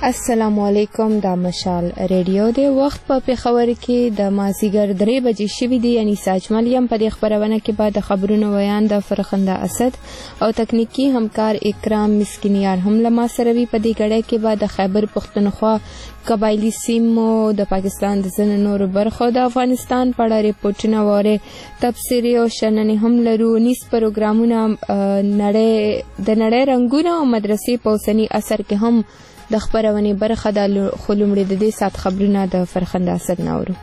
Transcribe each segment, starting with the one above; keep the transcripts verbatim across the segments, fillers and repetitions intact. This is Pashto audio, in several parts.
السلام علیکم. دا مشال ریډیو دی. وخت په پېښور کې د مازیګر درې بجې شوي دي. یعنی ساجمل یم. په دې خبرونه کې به د خبرونو ویان د فرخنده اسد او تکنیکی همکار اکرام مسکینیار هم له ما سره وي. په دې ګړۍ کې به د خیبر پښتونخوا قبایلي سیمو د پاکستان د ځینو نورو برخو د افغانستان په اړه ریپورټونه واره تبصرې او شننې هم لرو. نیز پروګرامونه نړۍ د نړۍ رنګونه او مدرسې په اوسني عصر کې هم د خبرونې برخه د خلومړي د دې سات خبرونه د فرخنده اسد نورو.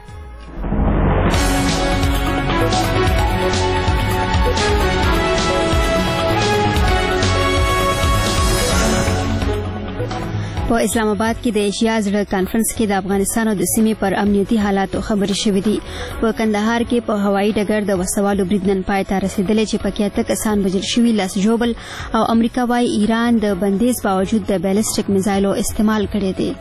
په اسلام آباد کې د ایشیا زړه کانفرنس کې د افغانستان او د سیمې پر امنیتي حالاتو خبرې شوې دي. په کندهار کې په هوایي ډګر د وسوالو برید نن پای ته رسیدلی چې پکې اته کسان وژل شوي. لاس جوبل او امریکا وايي ایران د بندیز باوجود د بیلسټیک میزایلو استعمال کړی دی.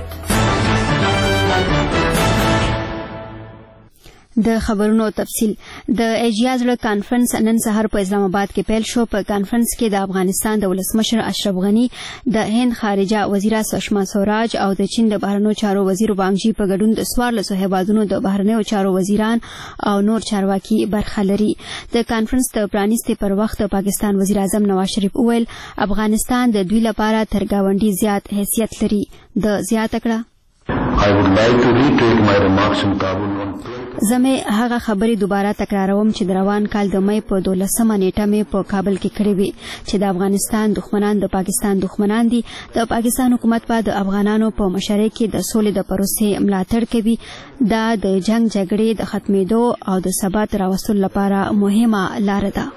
د خبرونو تفصیل. د ایشیا زړه کانفرنس نن سهار په اسلام آباد کې پیل شو. په کانفرنس کې د افغانستان د ولسمشر اشرف غني، د هند خارجه وزیره سشما سوراج او د چین د بهرنیو چارو وزیر وانګ جی په ګډون د څوارلسو هیوادونو د بهرنیو چارو وزیران او نور چارواکي برخه لري. د کانفرنس د پرانیستې پر وخت د پاکستان وزیر اعظم نواز شریف وویل افغانستان د دوی لپاره تر ګاونډي زیات حیثیت لري. د زیاته کړه I would like to reiterate my remarks in Kabul on زمې هغه خبرې دوباره تکراروم چې د روان کال د مې په دولسمه نیټه مې په کابل کې کړې وې چې د افغانستان دښمنان د پاکستان دښمنان دي. د پاکستان حکومت به د افغانانو په مشرۍ کې د سولې د پروسې ملاتړ کوي. دا د جنگ جګړې د ختمېدو او د ثبات راوستلو لپاره مهمه لاره ده.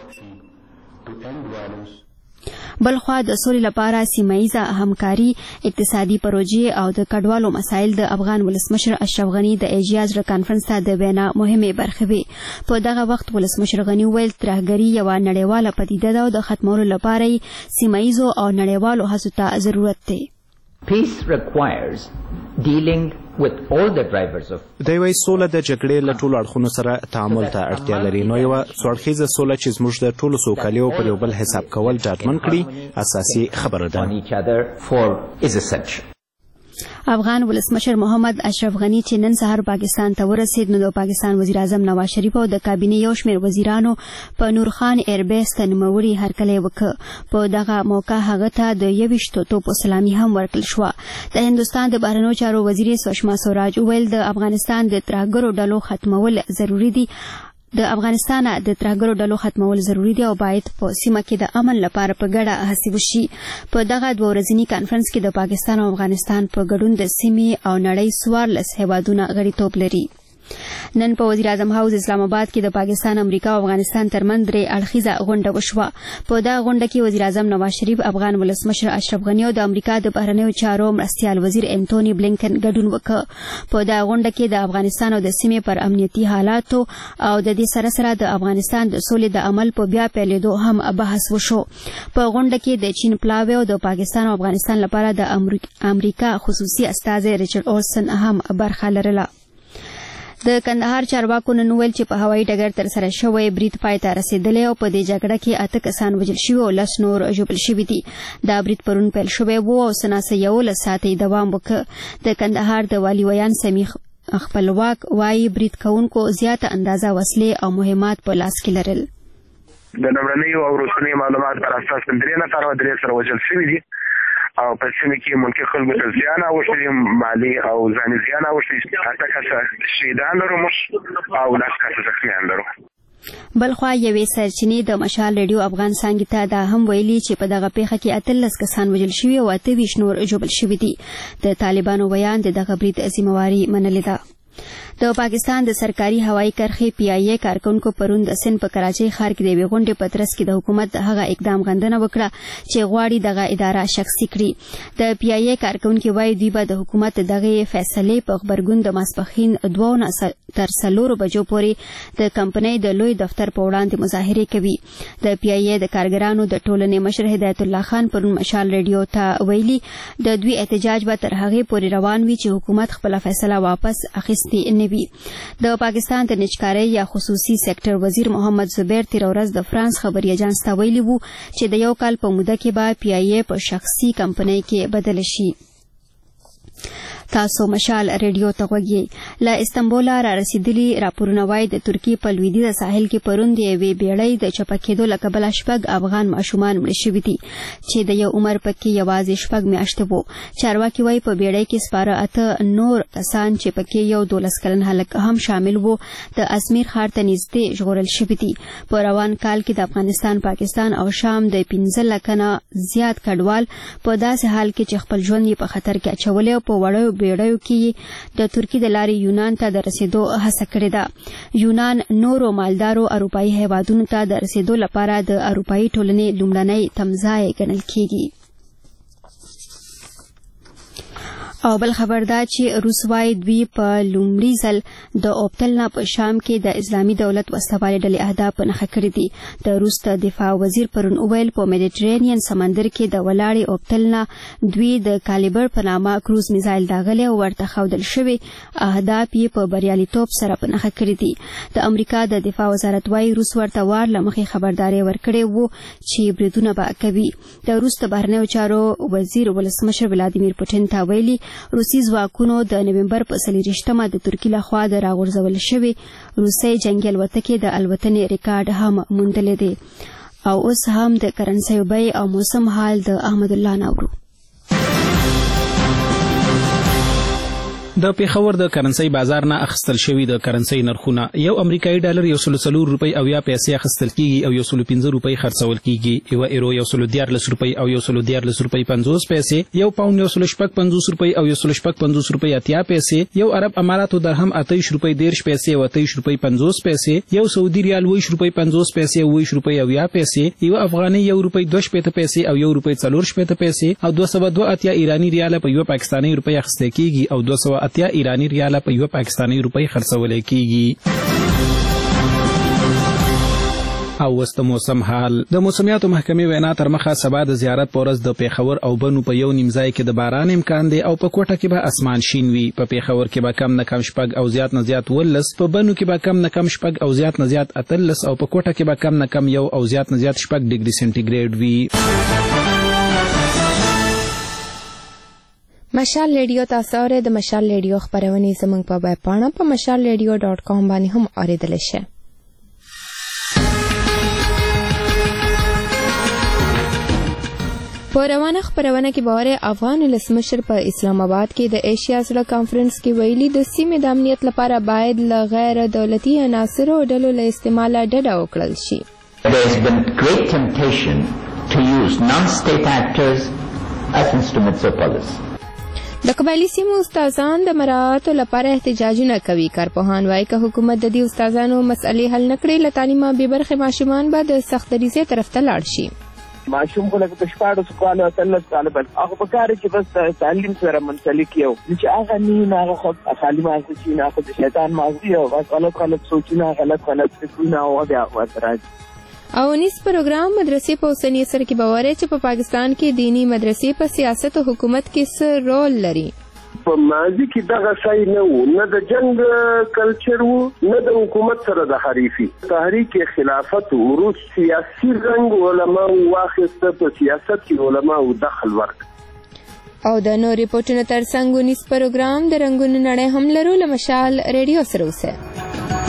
بلخوا د سولې لپاره سیمه‌ایزه همکاري، اقتصادي پروژې او د کډوالو مسایل د افغان ولسمشر اشرف غني د ایشیا زړه کانفرنس ته د وینا مهمې برخې وې. په دغه وخت ولسمشر غني ویل ترهګري یوه نړیواله پدیده ده او د ختمولو لپاره یې سیمه‌ایزو او نړیوالو هڅو ته ضرورت دی. Peace requires dealing with all the drivers of د یوې سوله د جګړې له ټولو اړخونو سره تعامل ته اړتیا لري. نو یوه څوړخیزه سوله چې زموږ د ټولو سوکالیو پر یو بل حساب کول ډاډمن کړي اساسي خبره ده. افغان ولسمشر محمد اشرف غني چې نن سهار پاکستان ته ورسید نو د پاکستان وزیر اعظم نواز شریف او د کابینې یو شمېر وزیرانو په نورخان ایربیس ته نوموړي هرکلی وکړ. په دغه موقع هغه ته د یویشتو توپو سلامي هم ورکړل شوه. د هندوستان د بهرنیو چارو وزیر سشما سوراج وویل د افغانستان د ترهګرو ډلو ختمول ضروري دي. د افغانستان د ترهګرو ډلو ختمول ضروري دي او باید په سیمه کې د امن لپاره په ګډه هڅې وشي. په دغه دوه ورځني کانفرنس کې د پاکستان او افغانستان په ګډون د سیمې او نړۍ څوارلس هیوادونه غړیتوب لري. نن په وزیر اعظم هاوس اسلام آباد کې د پاکستان، امریکا او افغانستان ترمنځ درې اړخیزه غونډه وشوه. په دغه غونډه کې وزیر اعظم نواز شریف، افغان ولسمشر اشرف غني او د امریکا د بهرنیو چارو مرستیال وزیر انټونی بلینکن ګډون وکړ. په دغه غونډه کې د افغانستان او د سیمې پر امنیتي حالاتو او د دې سره سره د افغانستان د سولې د عمل په بیا پیلېدو هم بحث وشو. په غونډه کې د چین پلاوی او د پاکستان او افغانستان لپاره د امریکا خصوصي استازی ریچارډ اولسن هم برخه لرله. د کندهار چارواکو نن ویل چې په هوایي ډګر ترسره شوی برید پای ته رسېدلی او په دې جګړه کې اته کسان وژل شوي او لس نور ژوبل شوي دي. دا برید پرون پیل شوی و او سناسه یولس ساعته یې دوام وکړ. د کندهار د والي ویان سمیع خپلواک وایي برید کوونکو زیاته اندازه وسلې او مهمات په لاس کې لرل. د لومړنیو او وروستنیو معلومات پر اساس درې نفر او درې سره وژل شوي دي او په سیمه کې ملکي خلکو ته زیان اوښتلی، مالي او ځاني زیان اوښتلی. اته کسه شهیدان لرو او لس کسه زخمیان لرو. بلخوا یوې سرچینې د مشال ریډیو افغان څانګې ته دا هم ویلي چې په دغه پیښه کې اتلس کسان وژل شوي او اته ویشت نور ژوبل شوي دي. د طالبانو ویان د دغه برید ذمہواري منلې ده. د پاکستان د سرکاري هوایي کرښې پی آی اے کارکونکو پرون د سند په کراچۍ ښار کې د یوې غونډې په ترڅ کې د حکومت د هغه اقدام غندنه وکړه چې غواړي دغه اداره شخصي کړي. د پی آی اے کارکونکي وایي دوی به د حکومت دغه فیصلې په غبرګون د ماسپښین دوه نه تر څلورو بجو پورې د کمپنۍ د لوی دفتر په وړاندې مظاهرې کوي. د پی آی اے د کارګرانو د ټولنې مشر هدایت الله خان پرون مشال ریډیو ته ویلي د دوی احتجاج به تر هغې پورې روان وي چې حکومت خپله فیصله واپس اخیستې نه وي. د پاکستان د نجکارۍ یا خصوصي سېکټر وزیر محمد زبیر تیر ورځ د فرانس خبري اژانس ته ویلي وو چې د یو کال په موده کې به پی آی اے په شخصي کمپنۍ کې بدل شي. تاسو مشال ریډیو ته غوږی له استنبول را رسیدلی راپورونه وایي د ترکی په لویدیځ ساحل کې پروند یوې بیړۍ د چپکېدو له کبله شپږ افغان ماشومان مړه شوي دي چې د یو عمر پکې یوازې شپږ میاشتې وو. چارواکي وایي په بیړۍ کې سپاره اته نور کسان چې پکې یو دولس کلن هلک هم شامل وو د ازمیر ښار ته نږدې ژغورل شوي دي. په روان کال کې د افغانستان، پاکستان او شام د پنځه لکه نه زیات کډوال په داسې حال کې چې خپل ژوند یې په خطر کې اچولی او په وړو بیړیو کې د ترکی د لارې یونان ته د رسیدو هڅه کړې ده. یونان نورو مالدارو اروپایي هیوادونو ته د رسیدو لپاره د اروپایي ټولنې لومړنی تمځای ګڼل کیږي. او بل خبر دا چې روس وايي دوی په لومړي ځل د اوبتلنا په شام کې د اسلامي دولت وسوالې ډلې اهداف په نښه کړي دي. د روس د دفاع وزیر پرون وویل په میډیټرینین سمندر کې د ولاړې اوبتلنا دوی د کالیبر په نامه کروز میزایل داغلي او ورته ښودل شوي اهداف یې په بریالیتوب سره په نښه کړي دي. د امریکا د دفاع وزارت وايي روس ورته وار له مخې خبرداری ورکړی وو چې بریدونه به کوي. د روس د بهرنیو چارو وزیر ولسمشر ولادیمیر پوټین ته ویلي روسي ځواکونو د نومبر په څلېرویشتمه د ترکي لخوا د راغورځول شوي روسي جنګي الوتکې د الوتنې ریکارډ هم موندلی دی. او اوس هم د کرنسۍ بیې او موسم حال د احمد الله ناورو. د پیښور د کرنسۍ بازار نه اخیستل شوي د کرنسۍ نرخونه یو امریکایي ډالر یو سل څلور روپۍ او یا پیسې اخیستل کیږي او یو سل پنځه روپۍ خرڅول کیږي. یو ایرو یو سل دیارلس روپۍ او یو سل دیارلس روپۍ پنځوس پیسې، یو پاوند یو سل شپږ پنځوس روپۍ او یو سل شپږ پنځوس روپۍ اتیا پیسې، یو عرب اماراتو درهم اتهیش روپۍ دیرش پیسې او اتهیش روپۍ پنځوس پیسې، یو سعودي ریال اوویشت روپۍ پنځوس پیسې او اوویشت روپۍ او یا پیسې، یو افغاني یو روپۍ دوه شپېته پیسې او یو روپۍ څلور شپېته پیسې او دوه سوه دوه اتیا ایراني ریاله په یو پاکستاني روپۍ اخیستل کیږي او دوه سوه اتیا ایراني ریاله په یو پاکستاني روپۍ خرڅول کیږي. او وست موسم حال د موسمیاتو محکمې وینا تر مخه سبا د زیارت پورز د پیښور او بنو په یو نیمځای کې د باران امکان دی او په کوټه کې به اسمان شین وي. په پیښور کې به کم نه کم شپږ او زیات نه زیات ولس، په بنو کې به کم نه کم شپږ او زیات نه زیات اتلس او په کوټه کې به کم نه کم یو او زیات نه زیات شپږ ډیګري سنټیګریډ وي. مشال ریډیو تاسو اورئ. د مشال ریډیو خبرونه زموږ په ویب پاڼه په مشال ریډیو ډاٹ کام باندې هم اوریدل شي. په روانه خبرونه کې به افغان ولسمشر په اسلام آباد کې د ایشیا زړه کانفرنس کې ویلي د سیمې د امنیت لپاره باید له غیر دولتي عناصرو ډلو له استعماله ډډه وکړل شي. There has been great temptation to use non-state actors as instruments of policy. د قبایلي سیمو استادان د مراعاتو لپاره احتجاجونه کوي. کارپوهان وایي که حکومت د دې استادانو مسئلې حل نه کړي له تعلیمه بې برخې ماشومان به د سخت دریځۍ طرف ته لاړ شي. ماشوم خو لکه په شپاړسو کالو اتلس کالو بس هغه په کار چې بس تعلیم سره منسلک یو چې هغه نه هغه خو خالي مازه چې نه خو د شیطان مازه او بس غلط غلط سوچونه غلط غلط فکرونه او بیا ورته او نیس پروګرام مدرسې په اوسني سر کې باورې چې په پاکستان کې دینی مدرسې په سیاست او حکومت کې څه رول لري. په ماضي کې دغه شی نه و، نه د جنگ کلچر و، نه د حکومت سره د حریفي. تحریک خلافت وروس سیاسي رنګ علماء واخیسته، په سیاست کې علماء دخل ورک. او د نور ریپورتونو ترڅنګ نیس پروګرام د رنگونو نړۍ هم لرو. له مشال ریډیو سره اوسه.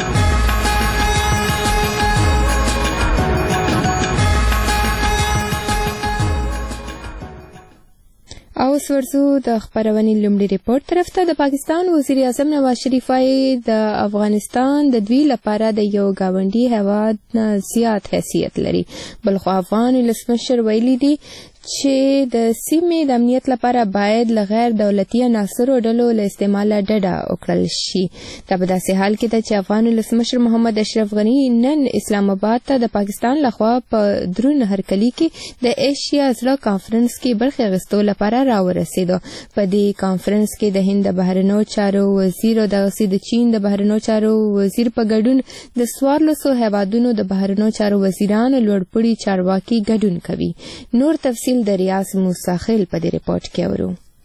او ورسو د خبرونې لومړي ریپورت طرف ته. د پاکستان وزیر اعظم نواز شریف وايي د افغانستان د دوی لپاره د یو گاونډي هیواد نه زیات حیثیت لري. بلخو افغان ولسمشر ویلي دي چې د سیمې د امنیت لپاره باید له غیر دولتي عناصرو ډلو له استعماله ډډه وکړل شي. دا په داسې حال کې ده چې افغان ولسمشر محمد اشرف غني نن اسلام آباد ته د پاکستان لخوا په درون هرکلي کې د ایشیا زړه کانفرنس کې برخه اخیستو لپاره راورسېدو. په دې کانفرنس کې د هند د بهرنیو چارو وزیر او دغسې د چین د بهرنیو چارو وزیر په ګډون د څوارلسو هیوادونو د بهرنیو چارو وزیرانو لوړپوړي چارواکي ګډون کوي. نور تفصیل د ریاض موسی خیل په دې ریپورت کې اورو.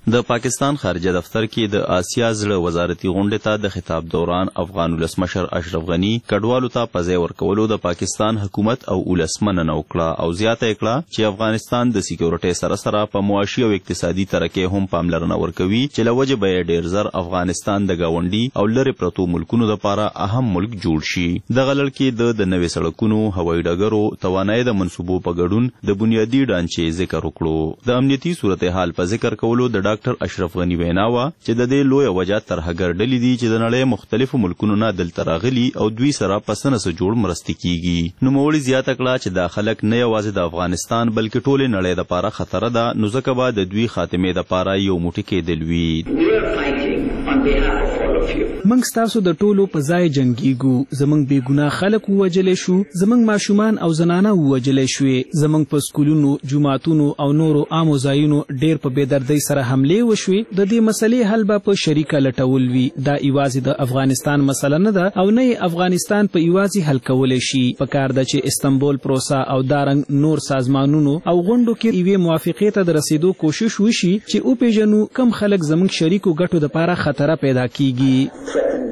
د پاکستان خارجه دفتر کې د آسیا زړه وزارتي غونډې ته د خطاب دوران افغان ولسمشر اشرف غنی کډوالو ته په ځای ورکولو د پاکستان حکومت او ولسمنه وکړه او زیاته کړه چې افغانستان د سکیورټي سره سره په معاشي او اقتصادي ترقۍ هم پاملرنه ورکوي چې لوجه به ډیر زر افغانستان د گاونډي او لری پرتو ملکونو لپاره اهم ملک جوړ شي. د غلل کې د د نوې سړکونو، هوایي ډګرو، توانایي د منصوبو په ګډون د بنیادی ډانچې ذکر وکړو. د امنیتي صورتحال په ذکر کولو د ډاکټر اشرف غنی وینا وا چې د دې لوی وجہ ترهګر ډلې دي چې د نړۍ مختلفو ملکونو نه دلته راغلي او دوی سره پسنه سره جوړ مرستې کیږي. نو مولوی زیاته کړه چې دا خلک نه یوازې د افغانستان بلکې ټول نړۍ لپاره خطر ده، نو ځکه به د دوی خاتمه لپاره یو موټی کېدل وي. منګ ستاسو د ټولو په ځای جنگيګو، زمنګ بے ګناه خلک ووجلې شو، زمنګ ماشومان او زنانه ووجلې شوې، زمنګ په سکولونو، جماعتونو او نورو عامو ځایونو ډېر په بېدردۍ سره حملې وشوې. د دې مسلې حل به په شریکه لټول وي. دا ایوازې د افغانستان مسله نه ده او نه افغانستان په ایوازې حل کولی شي. پکار ده چې استنبول پروسه او دارنګ نور سازمانونو او غونډو کې یوې موافقې ته د رسیدو کوشش وشي چې او پیژنو کم خلک زمنګ شریکو ګټو لپاره خطر پیدا کیږي.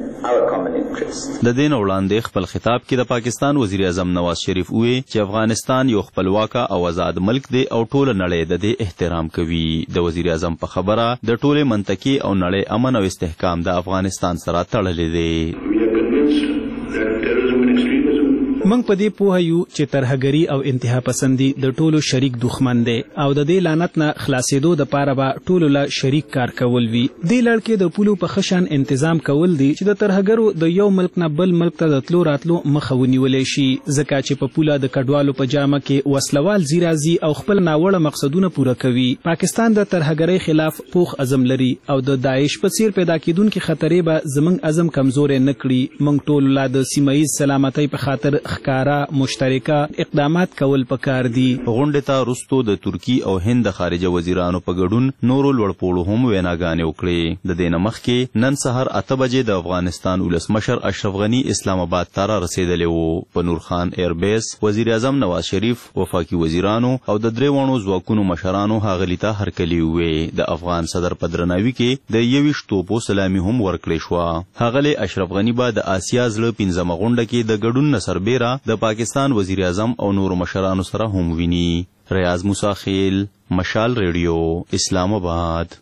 د دین وړاندې خپل خطاب کې د پاکستان وزیر اعظم نواز شریف وویل چې افغانستان یو خپلواکه او آزاد ملک دی او ټول نړۍ د دې احترام کوي. د وزیر اعظم په خبره د ټول منطقي او نړۍ امن او استحکام د افغانستان سره تړلې دی. منګ په دې پوه یو چې ترهګری او انتها پسندي د ټولو شریک دښمن دی او د دې لعنت نه خلاصېدو د پاره به ټولو له شریک کار کول وي. دې لړ کې د پولو په خشن تنظیم کول دي چې د ترهګرو د یو ملک نه بل ملک ته د تلو راتلو مخه ونیولې شي، ځکه چې په پوله د کډوالو په جامه کې وسلوال زیرازي او خپل ناوړه مقصدونه پوره کوي. پاکستان د ترهګری خلاف پوخ عزم لري او د داعش په څیر پیدا کیدونکو خطرې به زمنګ عزم کمزورې نکړي. منګ ټول لا د سیمایي سلامتۍ په خاطر خکارا مشترکه اقدامات کول پکار دي. غونډې ته وروسته د ترکی او هند خارجه وزیرانو په ګډون نورو لوړپوړو هم ویناګانې وکړې. د دې نه مخکې نن سهار اته بجې د افغانستان ولسمشر اشرف غنی اسلام آباد ته رسیدلی وو. په نور خان ایربیس وزیر اعظم نواز شریف، وفاقي وزیرانو او د درې وانو ځواکونو مشرانو هغه ته هرکلی وې. د افغان صدر په درناوي کې د یویشت توپو سلامي هم ورکړې شوه. هغه اشرف غنی به د آسیا زړه پنځمه غونډه کې د ګډون نه سربیره د پاکستان وزیر اعظم او نورو مشرانو سره هم ویني. ریاض موسی خیل، مشال ریډیو، اسلام آباد.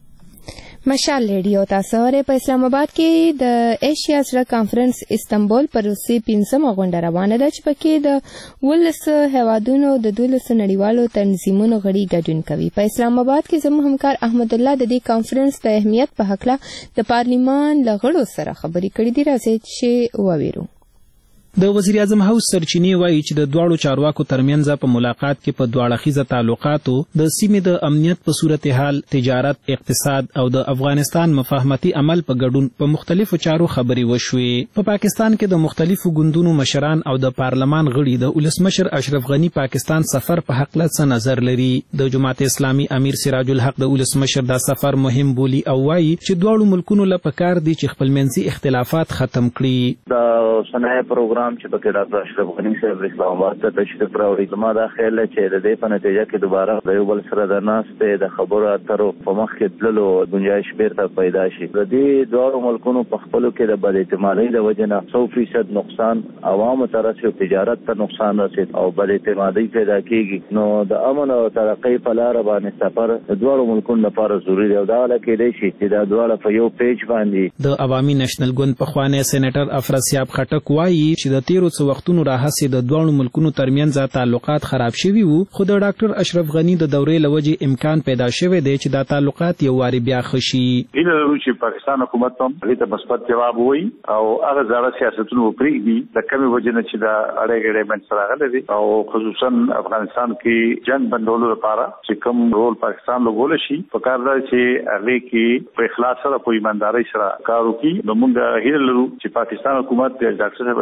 مشال ریډیو تاسو ورې په اسلام آباد کې د ایشیا سره کانفرنس استنبول پر روسي پنځمه غونډه روانه ده چې پکې د ولس هوادونو د دولس نړیوالو تنظیمونو غړي ګډون کوي. په اسلام آباد کې زموږ همکار احمد الله د دې کانفرنس د اهمیت په هکله د پارلیمان له غړو سره خبرې کړې دي. راځي چې وویرو. د وزیر اعظم هاوس سرچینې وایي چې د دواړو چارواکو ترمنځ په ملاقات کې په دواړه خیزه تعلقاتو د سیمې د امنیت په صورتحال، تجارت، اقتصاد او د افغانستان مفاهمتي عمل په ګډون په مختلفو چارو خبرې وشوې. په پاکستان کې د مختلفو ګوندونو مشران او د پارلمان غړي د ولسمشر اشرف غنی پاکستان سفر په حق له څه نظر لري. د جماعت اسلامي امیر سراج الحق د ولسمشر دا سفر مهم بولی او وایي چې دواړو ملکونو له پکار دي چې خپلمنځي اختلافات ختم کړي. دا صنایع پروګرام چې په کې ډاکټر اشرف غنی صاحب اسلام آباد ته تشریف راوړي، زما دا خیال چې د دې په نتیجه کې دوباره د یو بل سره د ناستې د خبرو اترو په مخ کې تللو گنجائش بیرته پیدا شي. د دې دواړو ملکونو په خپلو کې د بد اعتمادۍ د وجې نه سو فیصد نقصان عوامو ته رسي او تجارت ته نقصان رسي او بد اعتمادۍ پیدا کېږي. نو د امن او ترقۍ په لاره باندې سفر د دواړو ملکونو لپاره ضروري دی او دا کېدای شي چې دا دواړه په یو پیج باندې. د عوامي نېشنل ګوند پخوانی سېنیټر افراسیاب خټک وایي چې د تیرو څو وختونو راهیسې د دواړو ملکونو ترمنځ تعلقات خراب شوي وو، خو د ډاکټر اشرف غنی د دورې له وجې امکان پیدا شوی دی چې دا تعلقات یو واري بیا ښه شي. هیله لرو چې پاکستان حکومت هم دې ته مثبت جواب ووایي او هغه زاړه سیاستونه وپرېږدي د کمې وجې نه چې دا اړې ګډې منځته راغلی دی او خصوصا افغانستان کې جنګ بندولو لپاره چې کوم رول پاکستان لوبولی شي پکار ده چې هغې کې په اخلاص سره په ایماندارۍ سره کار وکړي. نو موږ هیله لرو چې پاکستان حکومت د ډاکټر اشرف غنی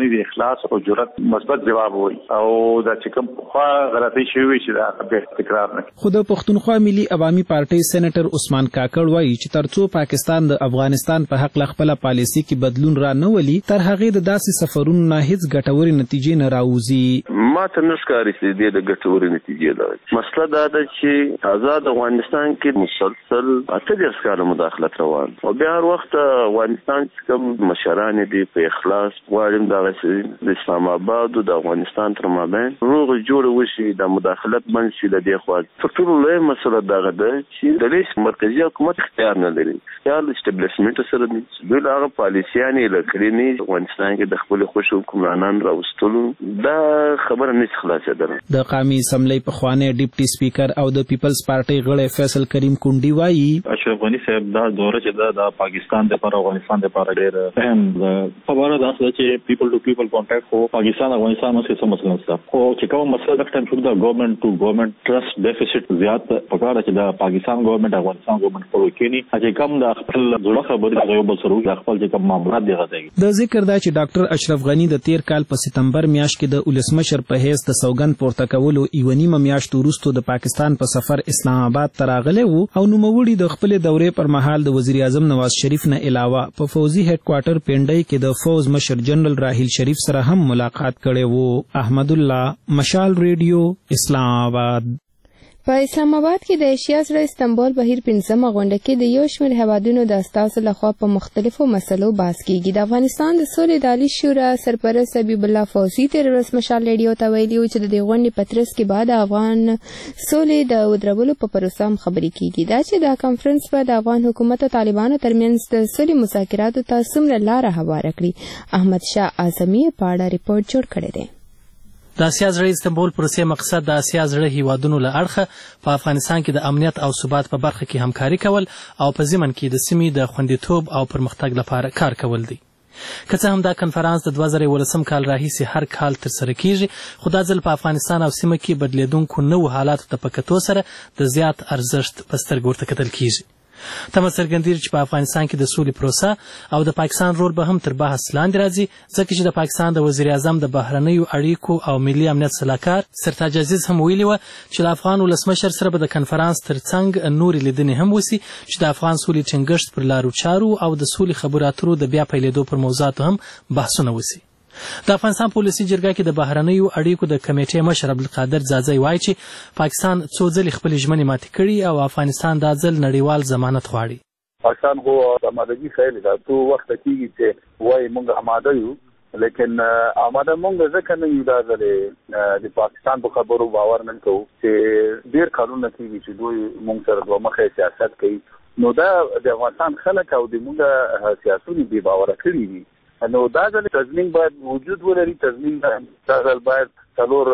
قرباني د اخلاص او جرأت مثبت جواب وي او دا چې کوم خو غلطي شوی چې دا به تکرار نه. خو د پښتونخوا ملي عوامي پارټي سېنیټر عثمان کاکړ وایي چې ترڅو پاکستان د افغانستان په حق خپل پالیسي کې بدلون را نه ولي تر هغه د داسې سفرونو نه هیڅ ګټوري نتیجې نه راوځي. ما ته نشکاري چې د ګټوري نتیجې ده. مسله دا ده چې آزاد افغانستان کې مسلسل اته ډیر کاله مداخلت روان او بیا هر وخت افغانستان کوم مشران دي په اخلاص غواړم د اسلام آباد او د افغانستان تر مابین روغ جوړ وشي د مداخلت منشي د دې خوا ټول له مسله دا ده چې د ریس مرکزی حکومت اختیار نه لري یا د اسټابلیشمنت سره د هغه پالیسيانې لکړي نه افغانستان کې د خپل خوش حکمرانان راوستلو دا خبره نه خلاصه ده. د قومي اسمبلی په خوانه ډیپټي سپیکر او د پیپلز پارټي غړی فیصل کریم کونډي وایي اشرف غنی صاحب دا دوره چې دا پاکستان د پر افغانستان د پر ډېر اهم خبره ده چې پیپل ټو پیپل کانټیکټ خو پاکستان افغانستان مو څه مسله نشته خو چې کوم مسله د ټیم د ګورنمنت ټو ګورنمنت ټرست ډیفیسټ زیات پکاره چې د پاکستان ګورنمنت افغانستان ګورنمنت په وکینی چې کوم د خپل جوړه خبرې د یو بل سره د خپل چې کوم معاملات دی غوډي. د ذکر دا چې ډاکټر اشرف غنی د تیر کال په سپتمبر میاشت کې د ولسمشر په حیث د سوګند پورته کولو یو نیمه میاشت وروسته د پاکستان په سفر اسلام آباد ته راغلی وو او نوموړي د خپل دورې پر مهال د وزیر اعظم نواز شریف نه علاوه په فوزي هډ کوارټر پنډای کې د فوز مشر جنرال راحیل شریف سره هم ملاقات کړي وو. احمد الله مشال ریډیو اسلام آباد. په اسلام آباد کې د ایشیا سره استنبول بهیر پنځمه غونډه کې د یو شمېر هیوادونو د استازو لخوا په مختلفو مسلو بحث کیږي. د افغانستان د سولې د عالی شورا سرپرست حبیب الله فوزي تیر ورځ مشال ریډیو ته ویلي چې د دې غونډې په ترڅ کې بعد افغان سولې د ودرولو په پروسه هم خبرې کیږي. دا چې دا کانفرنس په د افغان حکومت او طالبانو ترمنځ د سولې مذاکراتو ته څومره لاره هواره کړي. احمد شاه اعظمي په اړه ریپورت جوړ کړی دی. د اسیا زړه استنبول پروسې مقصد د اسیا زړه هیوادونو له اړخه په افغانستان کې د امنیت او ثبات په برخه کې همکاري کول او په ضمن کې د سیمې د خوندیتوب او پرمختګ لپاره کار کول دي. که څه هم دا کنفرانس د دوه زره یولسم کال راهیسې هر کال ترسره کیږي خو دا ځل په افغانستان او سیمه کې بدلیدونکو نوو حالاتو ته په کتو سره د زیات ارزښت په سترګو ورته کتل کیږي. تمه څرګندېږي چې په افغانستان کې د سولې پروسه او د پاکستان رول به هم تر بحث لاندې راځي ځکه چې د پاکستان د وزیر اعظم د بهرنیو اړیکو او ملي امنیت سلاکار سرتاج عزیز هم ویلي وه چې له افغان ولسمشر سره به د کنفرانس ترڅنګ نورې لیدنې هم وسي چې د افغان سولې ټینګښت پر لارو چارو او د سولې خبرو اترو د بیا پیلېدو پر موضوعاتو هم بحثونه وسي. د افغانستان پولیسي جرګه کې د بهرنیو اړیکو د کمیټې مشر عبدالقادر ځاځی وایي چې پاکستان څو ځلې خپلې ژمنې ماتې کړي او افغانستان دا ځل نړیوال ضمانت غواړي. پاکستان خو آمادګي خیلی ده تو وخت کېږي چې وایي موږ آماده یو لیکن آماده موږ ځکه نه یو دا ځلې د پاکستان په خبرو باور نه کوو چې ډېر کارونه کېږي چې دوی موږ سره دوه مخې سیاست کوي نو دا د افغانستان خلک او د موږ سیاستونه بې باوره کړي دي نو دا ځل تضمین باید وجود ولري. تضمین دا ځل باید څلور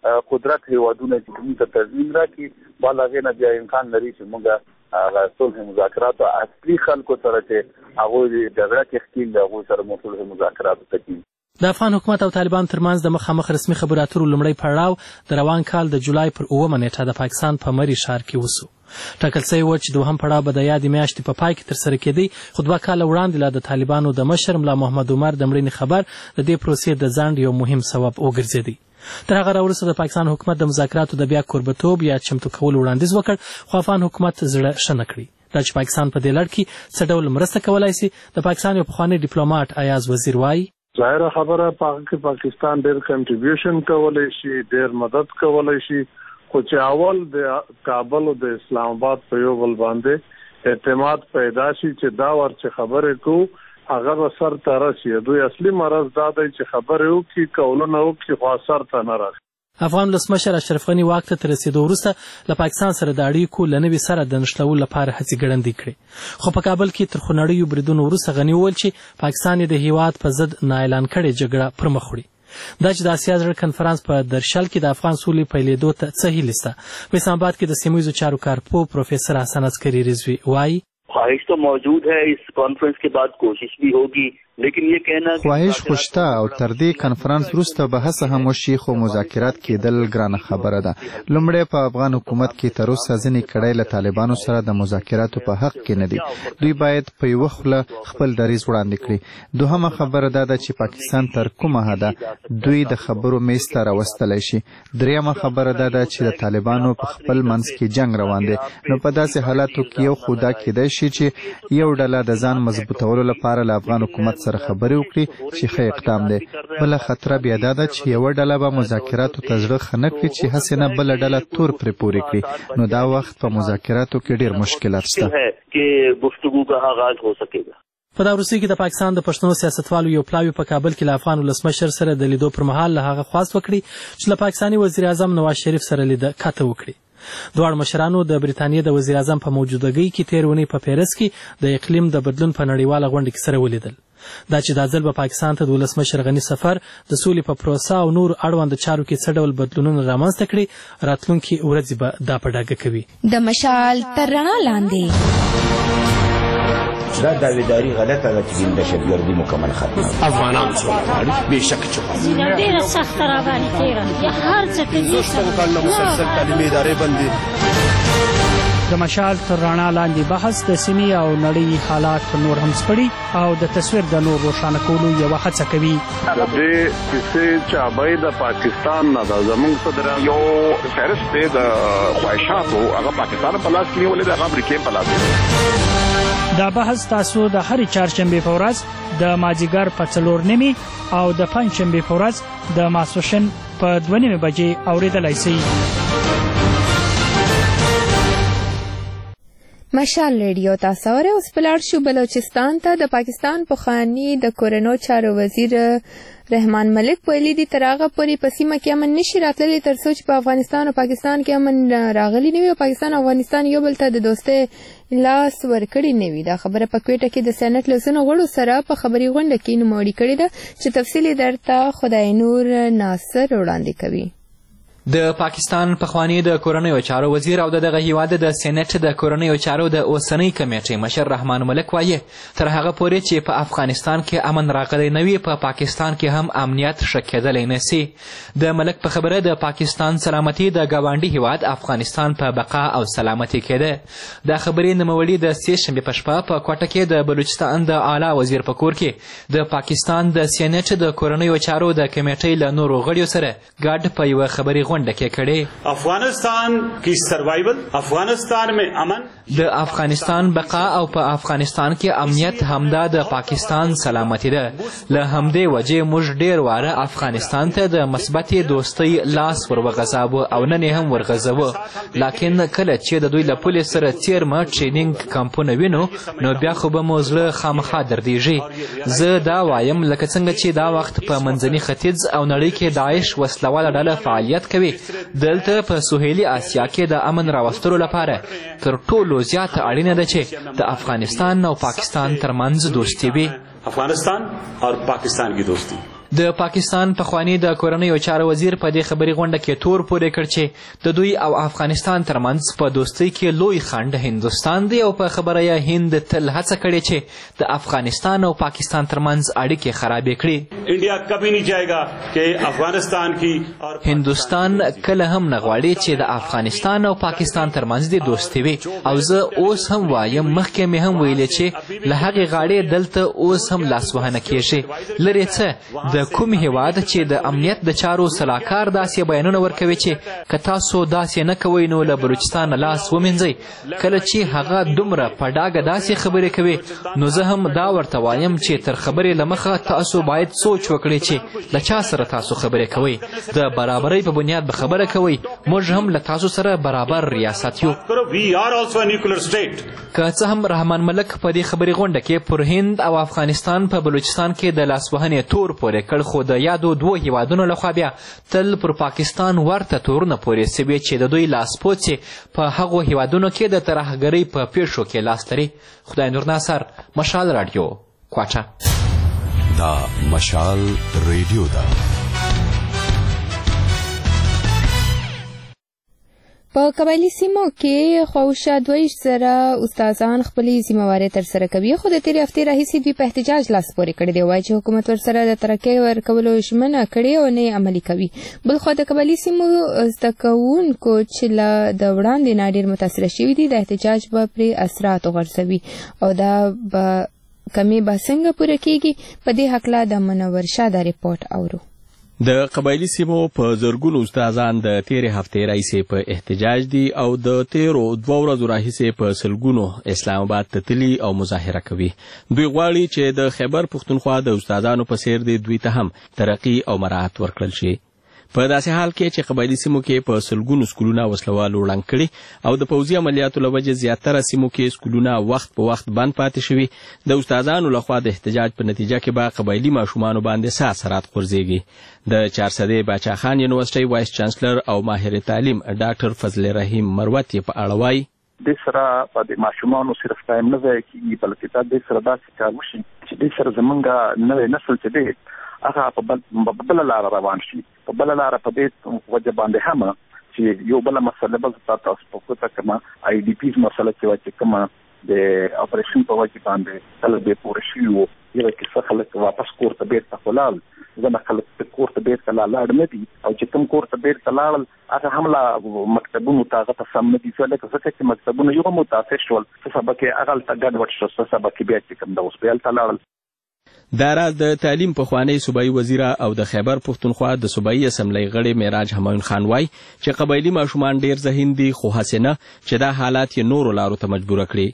قدرت هیوادونه چې موږ ته تضمین راکړي بل هغې نه بیا امکان لري چې موږ هغه صلح مذاکراتو اصلي خلکو سره چې هغوی د جګړه کې ښکېل د هغوی سره مو صلح مذاکراتو ته کېږي. د افغان حکومت او طالبانو ترمنځ د مخامخ رسمي خبرو اترو لومړی پړاو د روان کال د جولای پر اوومه نیټه د پاکستان په مری ښار کې وسو. ټاکل شوی و چې دوهم پړاو به د یادې میاشتې په پای کې ترسره کېدی خو دوه کاله وړاندې لا د طالبانو د مشر ملا محمد عمر د مړینې خبر د دې پروسې د ځنډ یو مهم سبب وګرځېدی. تر هغه راوروسته د پاکستان حکومت د مذاکراتو د بیا کوربتوب یا چمتو کولو وړاندیز وکړ خو افغان حکومت زړه ښه نه کړي. دا چې پاکستان په دې لړ کې څه ډول مرسته کولی شي د پاکستان یو پخوانی ډیپلوماټ ایاز وزیر وایي ظاهره خبره په پاکستان ډېر کنټریبیوشن کولی شي ډېر مدد کولی شي خو چې اول د کابل او د اسلام آباد په یو بل باندې اعتماد پیدا شي چې دا ور چې خبرې کو هغه به سر ته رسي. دوی اصلي مرض دا دی چې خبرې وکړي کولونه وکړي خو سر ته نه رسي. افغان ولسمشر اشرف غني واک ته تر رسیدو وروسته له پاکستان سره د اړیکو له نوي سره د نښلولو لپاره هڅې ګړندۍ کړې خو په کابل کې تر خونړیو بریدونو وروسته غني وویل چې پاکستان یې د هیواد په ضد نااعلان کړې جګړه پر مخ وړي. دا چې د اسیا زړه کنفرانس په درشل کې د افغان سولې پیلېدو ته څه هیله شته. په اسلام آباد کې د سیمه ییزو چارو کارپو پروفیسر حسن عسکری رضوی وایي خواهش تو موجود ہے. اس کانفرنس کے بعد کوشش بھی ہوگی خواهش خوشته او تر دې کنفرانس وروسته بحث هم وشي خو مذاکرات کېدل ګرانه خبره ده. لومړی په افغان حکومت کې تر اوسه ځینې کړۍ له طالبانو سره د مذاکراتو په حق کې نه دي. دوی باید په یوه خوله خپل دریځ وړاندې کړي. دوهمه خبره دا ده چې پاکستان تر کومه حده دوی د خبرو میز ته راوستلی شي. دریمه خبره دا ده چې د طالبانو په خپل منځ کې جنگ روان دی. نو په داسې حالاتو کې یو خو دا کېدای شي چې یو ډله د ځان مضبوطولو لپاره له افغان حکومت سره خبرې وکړي چې ښه اقدام دی. بله خطره بیا دا ده چې یوه ډله به مذاکراتو ته زړه ښه نه کړي چې هسې نه بله ډله تور پرې پورې کړي. نو دا وخت په مذاکراتو کې ډېر مشکلات شته. په دا وروستي کې د پاکستان د پښتنو سیاستوالو یو پلاوی په کابل کې له افغان ولسمشر سره د لیدو پر مهال له هغه خواست وکړي چې له پاکستاني وزیر اعظم نواز شریف سره لیده کاته وکړي. دواړو مشرانو د بریتانیې د وزیر اعظم په موجودګۍ کې تېر اونۍ په پیرس کې د اقلیم د بدلون په نړیواله غونډه کې سره ولیدل. دا چې دا ځل به پاکستان ته د ولسمشر غني سفر د سولې په پروسه او نور اړوند چارو کې څه ډول بدلونونه رامنځته کړي، راتلونکي ورځې به دا په ډاګه کوي. د مشال تر رڼا لاندې دا داویداری غلطه ده چې د دهشتګردي مکمل ختمه افغانان سوله غواړي بېشکه چې غواړي ډېره سخته راباندې تېره یا هر څه کوي دوستو کلونه مسلسل تعلیمي ادارې بندي. د مشال تر رڼا لاندې بحث د سیمې او نړۍ حالات نور هم سپړي او د تصویر د نور روښانه کولو یوه هڅه کوي. د دې کیسې چابۍ د پاکستان نه ده. زموږ صدر یو فهرست دی د خواهشاتو هغه پاکستان په لاس کې نیولې ده، هغه امریکې په لاس کې. دا بحث تاسو د هرې چهارشنبې په ورځ د مازدیګر په څلور نیمې او د پنجشنبې په ورځ د ماسپښین په دوه نیمې بجې اورېدلی شئ. مشال ریډیو تاسو اورئ. اوس په لاړ شو بلوچستان ته. د پاکستان پخواني د کورنیو چارو وزیر رحمان ملک ویلي دي تر هغه پورې په سیمه کې امن نشي راتللی تر څو چې په افغانستان او پاکستان کې امن راغلی نه وي او پاکستان او افغانستان یو بل ته د دوستۍ لاس ورکړی نه وي. دا خبره په کوټه کې د سېنات له ځینو غړو سره په خبري غونډه کې نوموړې کړې ده چې تفصیل یې درته خدای نور ناصر وړاندې کوي. د پاکستان پخوانی د کورنیو چارو وزیر او دغه هیواد د سېنات د کورنیو چارو د اوسنۍ کمیټې مشر رحمان ملک وایي تر هغه پورې چې په افغانستان کې امن راغلی نه وي په پا پاکستان کې هم امنیت ښه کېدلی نه سي. د ملک په خبره د پاکستان سلامتي د ګاونډي هیواد افغانستان په بقا او سلامتي کې ده. دا خبرې نوموړي د سې شنبې په شپه په کوټه کې د بلوچستان د اعلی وزیر په کور کې د پاکستان د سېنات د کورنیو چارو د کمیټې له نورو غړیو سره ګډ په یوه خبري غونډه کې کړې. افغانستان کی سروایول افغانستان میں امن د افغانستان بقا او په افغانستان کې امنیت همدا د پاکستان سلامتی ده. له همدې وجې موږ ډېر واره افغانستان ته د مثبتې دوستۍ لاس ور وغځاوه او نن یې هم ورغځوه. لکن کله چې د دوی له پولې سره څیرمه ټرینینګ کمپونه وینو نو بیا خو به مو زړه خامخا دردېږي. زه دا وایم لکه څنګه چې دا وخت په منځني ختیځ او نړۍ کې داعش وسلواله ډله فعالیت کوي، دلته په سهیلي آسیا کې د امن راوستلو لپاره تر ټولو زیاته اړینه ده چې د افغانستان او پاکستان ترمنځ دوستي وي. افغانستان او پاکستان کی دوستی. د پاکستان پخوانی د کورنیو چارو وزیر په دې خبري غونډه کې تور پورې کړ چې د دوی او افغانستان ترمنځ په دوستۍ کې لوی خنډ هندوستان دی او په خبره یې هند تل هڅه کړې چې د افغانستان او پاکستان ترمنځ اړیکې خرابې کړي. انډیا کبھی نہیں چاہے گا کہ افغانستان کی هندوستان کله هم نه غواړي چې د افغانستان او پاکستان ترمنځ د دوستۍ وي او زه اوس هم وایم مخکې مې هم ویلې چې له هغې غاړې دلته اوس هم لاسوهنه کیږي. لرې څه د کوم هیواد چې د امنیت د چارو سلاکار داسې بیانونه ورکوي چې که تاسو داسې نه کوئ نو له بلوچستان لاس ومینځئ. کله چې هغه دومره په ډاګه داسې خبرې کوي نو زه هم دا ورته وایم چې تر خبرې له مخه تاسو باید سوچ وکړئ چې له چا سره تاسو خبرې کوئ. د برابرۍ په بنیاد به خبره کوئ. موږ هم له تاسو سره برابر ریاست یو. که څه هم رحمان ملک په دې خبري غونډه کې پر هند او افغانستان په بلوچستان کې د لاسوهنې تور پورې کړ خو د یادو دوو هیوادونو لخوا بیا تل پر پاکستان ورته تورونه پورې سوي چې د دوی لاسپوڅې په هغو هیوادونو کې د ترهګرۍ په پیښو کې لاس لري. خدای نور ناصر، مشال راډیو، کوټه. دا مشال ریډیو ده. په قبایلي سیمو کې خواوشا دوه ویشت زره استادان خپلې ذمهوارۍ ترسره کوي، خو د تېرې هفتې راهیسې دوی په احتجاج لاس پورې کړی دی. وایي چې حکومت ورسره د ترقۍ ورکولو ژمنه کړې او نه یې عملي کوي. بلخوا د قبایلي سیمو زده کوونکو چې له د وړاندې نه ډېر متاثره شوي دي، د احتجاج به پرې اثرات وغورځوي او دا به کمې به څنګه پوره کېږي. په دې هکله د منور شاه دا ریپورټ اورو. د قبایلي سیمو په زرګونو استادان د تیرې هفتې راهیسې په احتجاج دي او د تیرو دوه ورځو راهیسې په سلګونو اسلام آباد ته تلي او مظاهره کوي. دوی غواړي چې د خیبر پښتونخوا د استادانو په څیر دی دوی ته هم ترقي او مراعات ورکړل شي. په داسې حال کې چې قبایلي سیمو کې په سلګونو سکولونه وسلوالو ړنګ کړي او د پوځي عملیاتو له وجې زیاتره سیمو کې سکولونه وخت په وخت بند پاتې شوي، د استادانو لخوا د احتجاج په نتیجه کې به قبایلي ماشومانو باندې څه اثرات غورځېږي. د چارسدې باچا خان یونیورسټۍ وایس چانسلر او ماهر تعلیم ډاکټر فضل رحیم مروت یې په اړه وایي د سره په د ماشومانو صرف ټایم نه ځای کېږي، بلکې دا د سره داسې کار وشي چې د سره زمونږ نوی نسل چې دی هغه په بله لاره روان شي. په بله لاره په دې وجه باندې هم چې یو بله مسله بل تاسو په کوته کومه آی ډي پیز مسله چې وایي چې کومه د اپریشن په وجه باندې کله به پوره شي وو یو کې څه خلک واپس کور ته بیرته خلال ځنه خلک کور ته بیرته لاړ نه دي او چې کوم کور ته بیرته لاړل هغه هم لا مکتبونو ته هغه ته سم نه دي ځکه چې مکتبونه یو متاثر شول څه سبا کې هغه ته ګډ وډ شو څه سبا کې بیا چې کوم د اوس بیل ته لاړل. دا راز د تعلیم پخوانی صوبایي وزیره او د خیبر پښتونخوا د صوبایي اسمبلی غړي معراج همایون خان وایي چې قبایلي ماشومان ډېر ذهین دي، خو هسې نه چې دا حالات یې نورو لارو ته مجبوره کړي.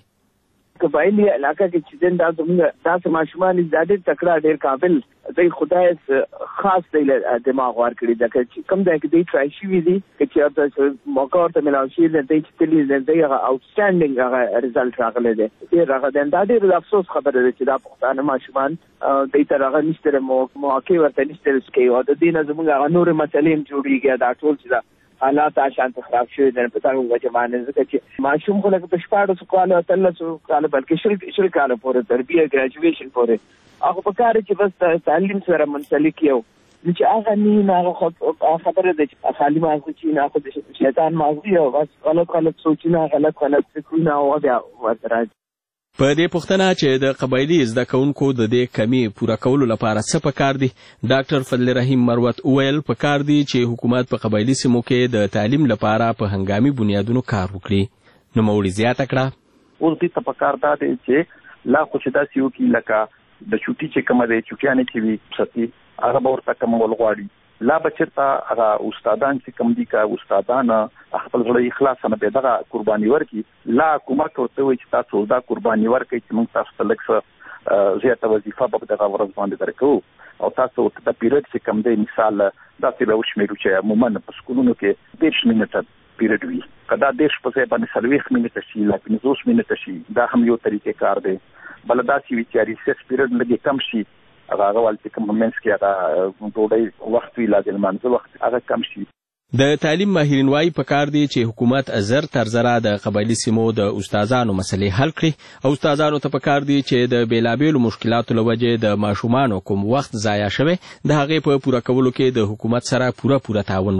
قبایلي علاقه کې چې دا زموږ داسې ماشومان دي ډېر تکړه ډېر قابل دی، خدای خاص دی دماغ ورکړي ځکه چې کوم ځای کې دی ټرای شوي دي چې هغه موقع ورته میلاو شي دی چې تلي دی هغه آوټسټینډینګ هغه ریزلټ راغلی دی. ډېر هغه دی دا ډېر افسوس خبره ده چې دا پښتانه ماشومان دی ته هغه نشته مواقع ورته نشته کوي او د دې نه زموږ هغه نورې مسلې هم جوړېږي. دا ټول چې دا حالات شانت خراب شوي دي په تاسو وجه باندې ځکه چې ماشوم خو لکه په شپاړسو کالو اتلسو کالو بلکې شل شل کالو پورې تربیه ګریجویشن پورې هغه په کار چې بس تعلیم سره منسلک یو چې هغه نه هغه خبره ده چې خالی مازه چې نه خو شیطان مازه او بس غلط غلط سوچونه غلط غلط فکرونه او بیا ورته په دې پوښتنه چې د قبایلي زده کوونکو د دې کمی پوره کولو لپاره څه پکار دي، ډاکټر فضل رحیم مروت وویل پکار دي چې حکومت په قبایلي سیمو کې د تعلیم لپاره په هنګامي بنیادونو کار وکړي. نوموړي زیاته کړه اوس دې ته پکار دا دی چې لا خو چې داسې وکړي لکه د چوټي چې کومه دی چوټیانې چې وي ساتي هغه به ورته کمول غواړي، لا بچرته هغه استادان چې کوم دي که استادان خپل زړه اخلاص نه به دغه قرباني ورکړي، لا حکومت ورته وایي چې تاسو دا قرباني ورکړئ چې موږ تاسو ته لږ څه زیاته وظیفه به په دغه ورځ باندې درکوو او تاسو ورته د پیریډ چې کوم دی مثال داسې به وشمېرو چې عموما په سکولونو کې دېرش منټه پیریډ وي، که دا دېرش په ځای باندې څلوېښت منټه شي لا پنځوس منټه شي دا هم یو طریقې کار دی. بله داسې وي چې ریسس پیریډ لږې کم شي هغه هغه ول چې کوم منځ کې هغه ډوډۍ وخت وي لا د لمانځه وخت هغه کم شي. د تعلیم ماهرین وایي پکار دی چې حکومت زر تر زره د قبایلي سیمو د استادانو مسلې حل کړي او استادانو ته پکار دی چې د بیلابیلو مشکلاتو له وجې د ماشومانو کوم وخت ضایع شوی د هغې په پوره کولو کې د حکومت سره پوره پوره تعاون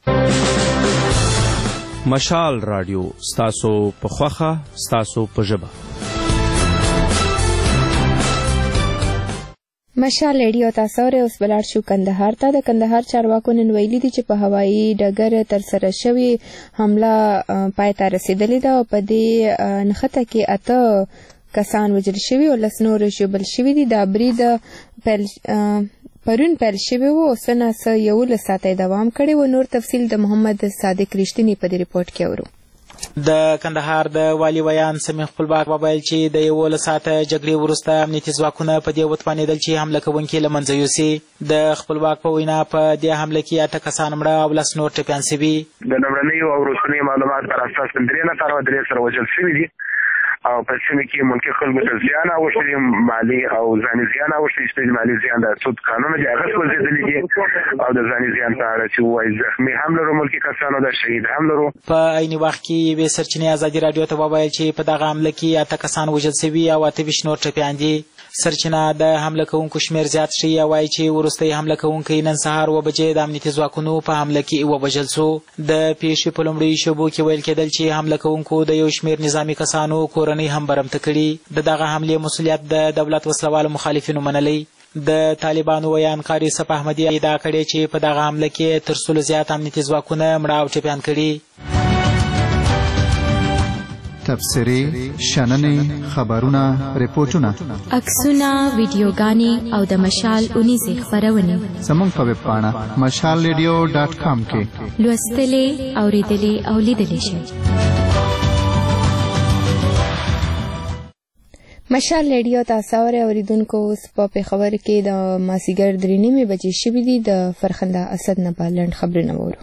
وکړي. مشال رادیو ستاسو په خوښه ستاسو په ژبه. مشال ریډیو تاسو ورې اوس بلاړ شو کندهار ته. د کندهار چارواکو نن ویلي دي چې په هوایي ډګر ترسره شوې حمله پای ته رسېدلې ده او په دې نښته کې اته کسان وژل شوي او لس نور ژوبل شوي دي. دا برید پرون پیل شوی و او څه نه څه یولس ساعته دوام کړی و. نور تفصیل د محمد صادق رښتیني په دې ریپورټ کې اورو. د کندهار د والي ویان سمیع خپلواک وویل چې د یولس ساعته جګړې وروسته امنیتي ځواکونه په دې وتوانېدل چې حمله کوونکي له منځه یوسي. د خپلواک په وینا په دې حمله کې اته کسان مړه او لس نور ټپیان شوي. د لومړنیو او وروستنیو معلوماتو پر اساس درې نفره درې سره وژل شوي دي او په سیمه کې ملکی خلکو ته زیان اوښتي مالی او ځاني زیان اوښتي چې مالی زیان د سود قانون دی هغه سوځېدلی دي او د ځاني زیان په اړه چې وایي زخمي هم لرو ملکی کسانو د شهید هم لرو. په عین وخت کې یوې سرچینې ازادي راډیو ته وویل چې په دغه حمله کې اته کسان وژل شوي او اته ویشت نور ټپیان دي. سرچینه د حمله کوونکو شمېر زیات ښیي او وایي چې وروستی حمله کوونکی نن سهار اوه بجې د امنیتي ځواکونو په حمله کې ووژل سو. د پیښې په لومړیو شېبو کې ویل کېدل چې حمله کوونکو د یو شمېر نظامي کسانو کورنۍ هم برمته کړي. د دغه حملې مسؤلیت د دولت وسلوالو مخالفینو منلی. د طالبانو ویان قاري صف احمدي ادعا کړې چې په دغه حمله کې تر سلو زیات امنیتي ځواکونه مړه او ټپیان کړي. تبصرې، شننې، خبرونه، ریپورټونه، عکسونه، ویډیوګانې او د مشال اونیزې خپرونې زموږ په ویب پاڼه مشال ریډیو ډاټ کام کې لوستلې، اورېدلې او لیدلې شئ. مشال ریډیو تاسو اوریدونکو اوس په پېښور کې د مازیګر درې نیمې بجې شوي دي. د فرخنده اسد نه به لنډ خبرونه وورو.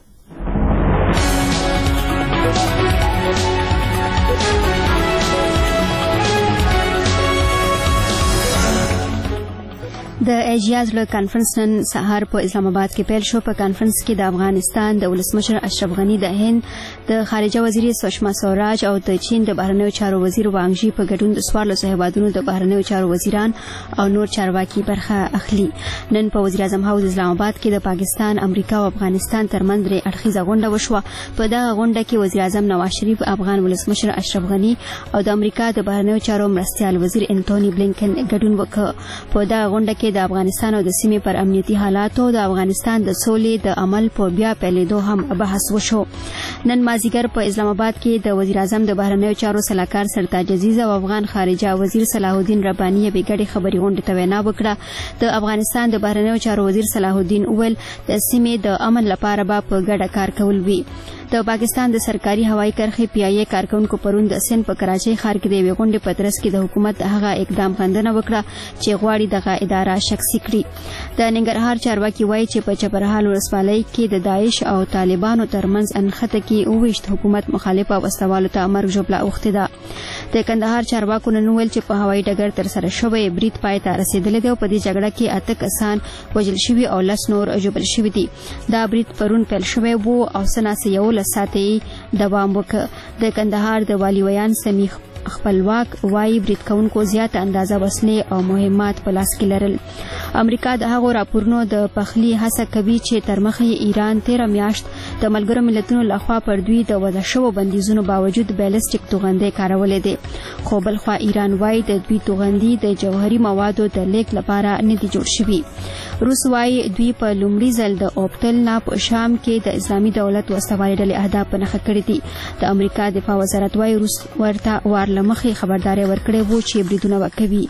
د اجیاز له کانفرنس نن سهار په اسلام آباد کې پیل شو. په کانفرنس کې د افغانستان د ولسمشر اشرف غني، د هند د خارجه وزیر سشما سوراج او د چین د بهرنیو چارو وزیر وانګ ژي په ګډون د څوارلسو هیوادونو د بهرنیو چارو وزیران او نور چارواکي برخه اخلي. نن په وزیر اعظم هاوس اسلام آباد کې د پاکستان، امریکا او افغانستان ترمنځ درې اړخیزه غونډه وشوه. په دغه غونډه کې وزیر اعظم نواز شریف، افغان ولسمشر اشرف غني او د امریکا د بهرنیو چارو مرستیال وزیر انټونی بلینکن ګډون وکړ. په دغه غونډه کې د افغانستان او د سیمې پر امنیتي حالاتو، د افغانستان د سولې د عمل په بیا پیلېدو هم بحث وشو. نن مازیګر په اسلام آباد کې د وزیر اعظم د بهرنیو چارو سلاکار سرتاج عزیز او افغان خارجه وزیر صلاح الدین رباني یوې ګډې خبري غونډې ته وینا وکړه. د افغانستان د بهرنیو چارو وزیر صلاح الدین وویل د سیمې د امن لپاره به په ګډه کار کول وي. د پاکستان د سرکاري هوایي کرښې پی آی اے کارکونکو پرون د سند په کراچۍ ښار کې د یوې غونډې په ترڅ کې د حکومت هغه اقدام غندنه وکړه چې غواړي دغه اداره شخصي کړي. د ننګرهار چارواکي وایي چې په چپرهال ولسوالۍ کې د داعش او طالبانو ترمنځ انخته کې اوویشت حکومت مخالفه وسوالو ته مرګ ژوبله اوښتې ده. د کندهار چارواکو نن وویل چې په هوایي ډګر ترسره شوی برید پای ته رسېدلی دی او په دې جګړه کې اته کسان وژل شوي او لس نور ژوبل شوي دي. دا برید پرون پیل شوی و او څه ناڅه یولس ساعتې دوام وکړ. د کندهار د والي ویان سمیح خپلواک وایي برید کوونکو زیاته اندازه وسلې او مهمات په لاس کې لرل. امریکا د هغو راپورونو د پخلي هڅه کوي چې تر مخې ایران تېره میاشت د ملګرو ملتونو لخوا پر دوی د وضع شوو بندیزونو باوجود بیلسټیک توغندۍ کارولې دي. خو بلخوا ایران وایي د دوی توغندي د جوهري موادو د لیک لپاره نه دي جوړ شوي. روس وایي دوی په لومړي ځل د اوپټل نه په شام کې د اسلامي دولت وسوالې ډلې اهداف په نښه کړي دي. د امریکا دفاع وزارت وایي روس ورته وار له مخې خبرداری ورکړی و چې بریدونه به کوي.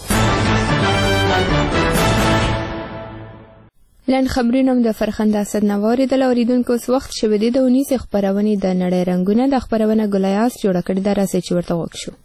لنډ خبرونه هم د فرخنده اسد نه واورېدل. اوریدونکو اوس وخت شوی دی د اونیسې خپرونې د نړۍ رنګونه. د خپرونه ګلیاس جوړه کړې ده، راسئ چې ورته غوږ شو.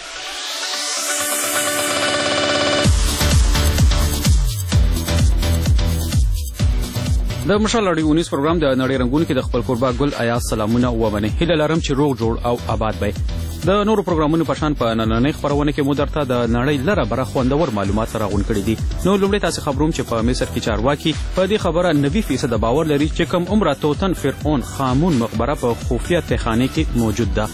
د مشال اړیو اونیس پروګرام د نړۍ رنګونو کې د خپل کوربا ګل آیاز سلامونه ومنه. هیله لرم چې روغ جوړ او آباد وي. د نورو پروګرامونو په شان په نننۍ خبرونه کې مو درته د نړۍ لره بره خوندور معلومات راغونډ کړي دي. نو لومړی تاسو خبروم چې په مصر کې چارواکي په دې خبره نوي فیصد باور لري چې کوم عمره توتن فرعون خامون مقبره په خفیه تخانه کې موجود ده.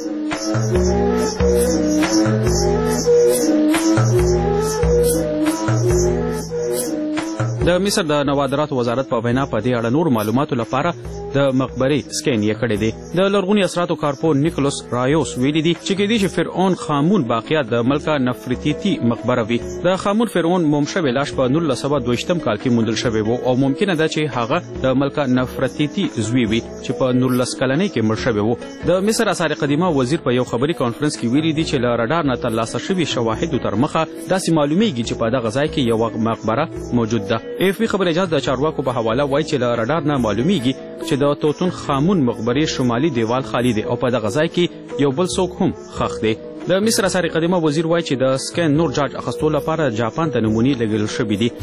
د مصر د نوادراتو وزارت په وینا په دې اړه نور معلوماتو لپاره د مقبرې سکین یې کړی دی. د لرغوني اثراتو کارپو نیکولس رایوس ویلي دي چې کېدای شي فرعون خامون باقیات د ملکه نفرتیتی مقبره وي. د خامون فرعون موم شوی لاش په نولس سوه دویشتم کال کې موندل شوی و او ممکنه ده چې هغه د ملکه نفرتیتی زوی وي چې په نولس کلنۍ کې مړ شوی و. د مصر آثار قدیمه وزیر په یو خبري کانفرنس کې ویلي دي چې له رډار نه ترلاسه شوي شواهدو تر مخه داسې معلومیږي چې په دغه ځای کې یو مقبره موجود ده. اف بي خبر اجازه د چارواکو په حواله وایي چې له رډار نه معلومیږي چې د توتن خامون مقبرې شمالي دیوال خالی دی او په دغه ځای کې یو بل څوک هم ښخ دی. د مصر آثار قدیمه وزیر وایي چې د سکین نور جاج اخیستو لپاره جاپان ته نمونې لېږل شوي دي.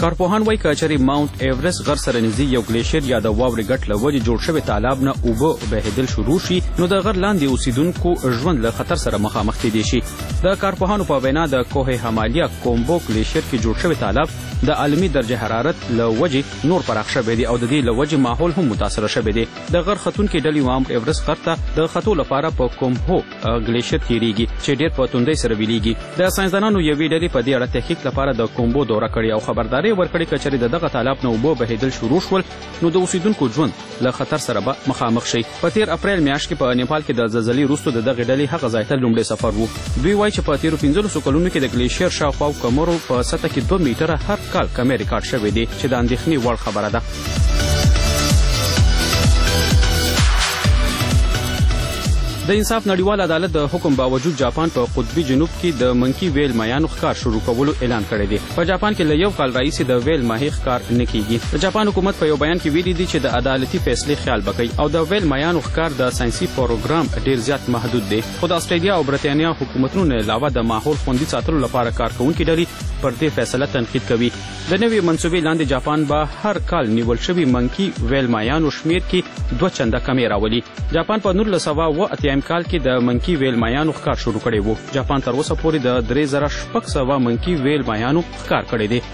کارپوهان وایي که چېرې ماونټ ایورست غر سره نږدې یو ګلیشیر یا د واورې ګټ له وجې جوړ شوی تالاب نه اوبه بهېدل شروع شي نو د غر لاندې اوسیدونکو ژوند له خطر سره مخامخ کیدی شي. د کارپوهانو په وینا د کوه همالیا کومبو ګلیشیر کې جوړ شوی تالاب د عالمي درجه حرارت له وجې نور پراخ شوی دی او د دې له وجې ماحول هم متاثره شوی دی. د غر ختونکي ډلې ماونټ ایورست غر ته د ختو لپاره په کومبو ګلیشیر تیریږي چې ډېر په توندۍ سره ویلیږي. د ساینسدانانو یوې ډلې په دې اړه تحقیق لپاره د کومبو دوره کړې او خبرداری ورکړې که چېرې د دغه تالاب نه اوبه بهېدل شروع شول نو د اوسیدونکو ژوند له خطر سره به مخامخ شي. په تیر اپریل میاشت کې په نیپال کې د زلزلې وروسته د دغې ډلې هغه ځای ته لومړی سفر و. دوی وایي چې په تیرو پنځلسو کلونو کې د ګلیشیر شاوخوا کمرو په سطح کې دوه میټره هر کال کمی ریکارډ شوی دی چې د اندېښنې وړ خبره ده. د انصاف نړیوال عدالت د حکم باوجود جاپان په قطبي جنوب کې د منکی ویل ماهیانو ښکار شروع کولو اعلان کړی دی. په جاپان کې له یو کال راهیسې د ویل ماهي ښکار نه کیږي. د جاپان حکومت په یو بیان کې ویلي دي چې د عدالتي فیصلې خیال به کوي او د ویل ماهیانو ښکار د ساینسي پروګرام ډیر زیات محدود دی. خو د استرالیا او برتانیا حکومتونو نه علاوه د ماحول خوندي ساتلو لپاره کارکوونکي ډلې پر دې فیصله تنقید کوي. د نوې منصوبې لاندې جاپان به هر کال نیول شوي منکی ویل ماهیانو شمیر کې دوه چنده کمی راولي. جاپان په نولس سوه اوه اتیایم کال کې د منکی ویل ماهیانو ښکار شروع کړی و. جاپان تر اوسه پورې د درې زره شپږ سوه منکی ویل ماهیانو ښکار کړی دی.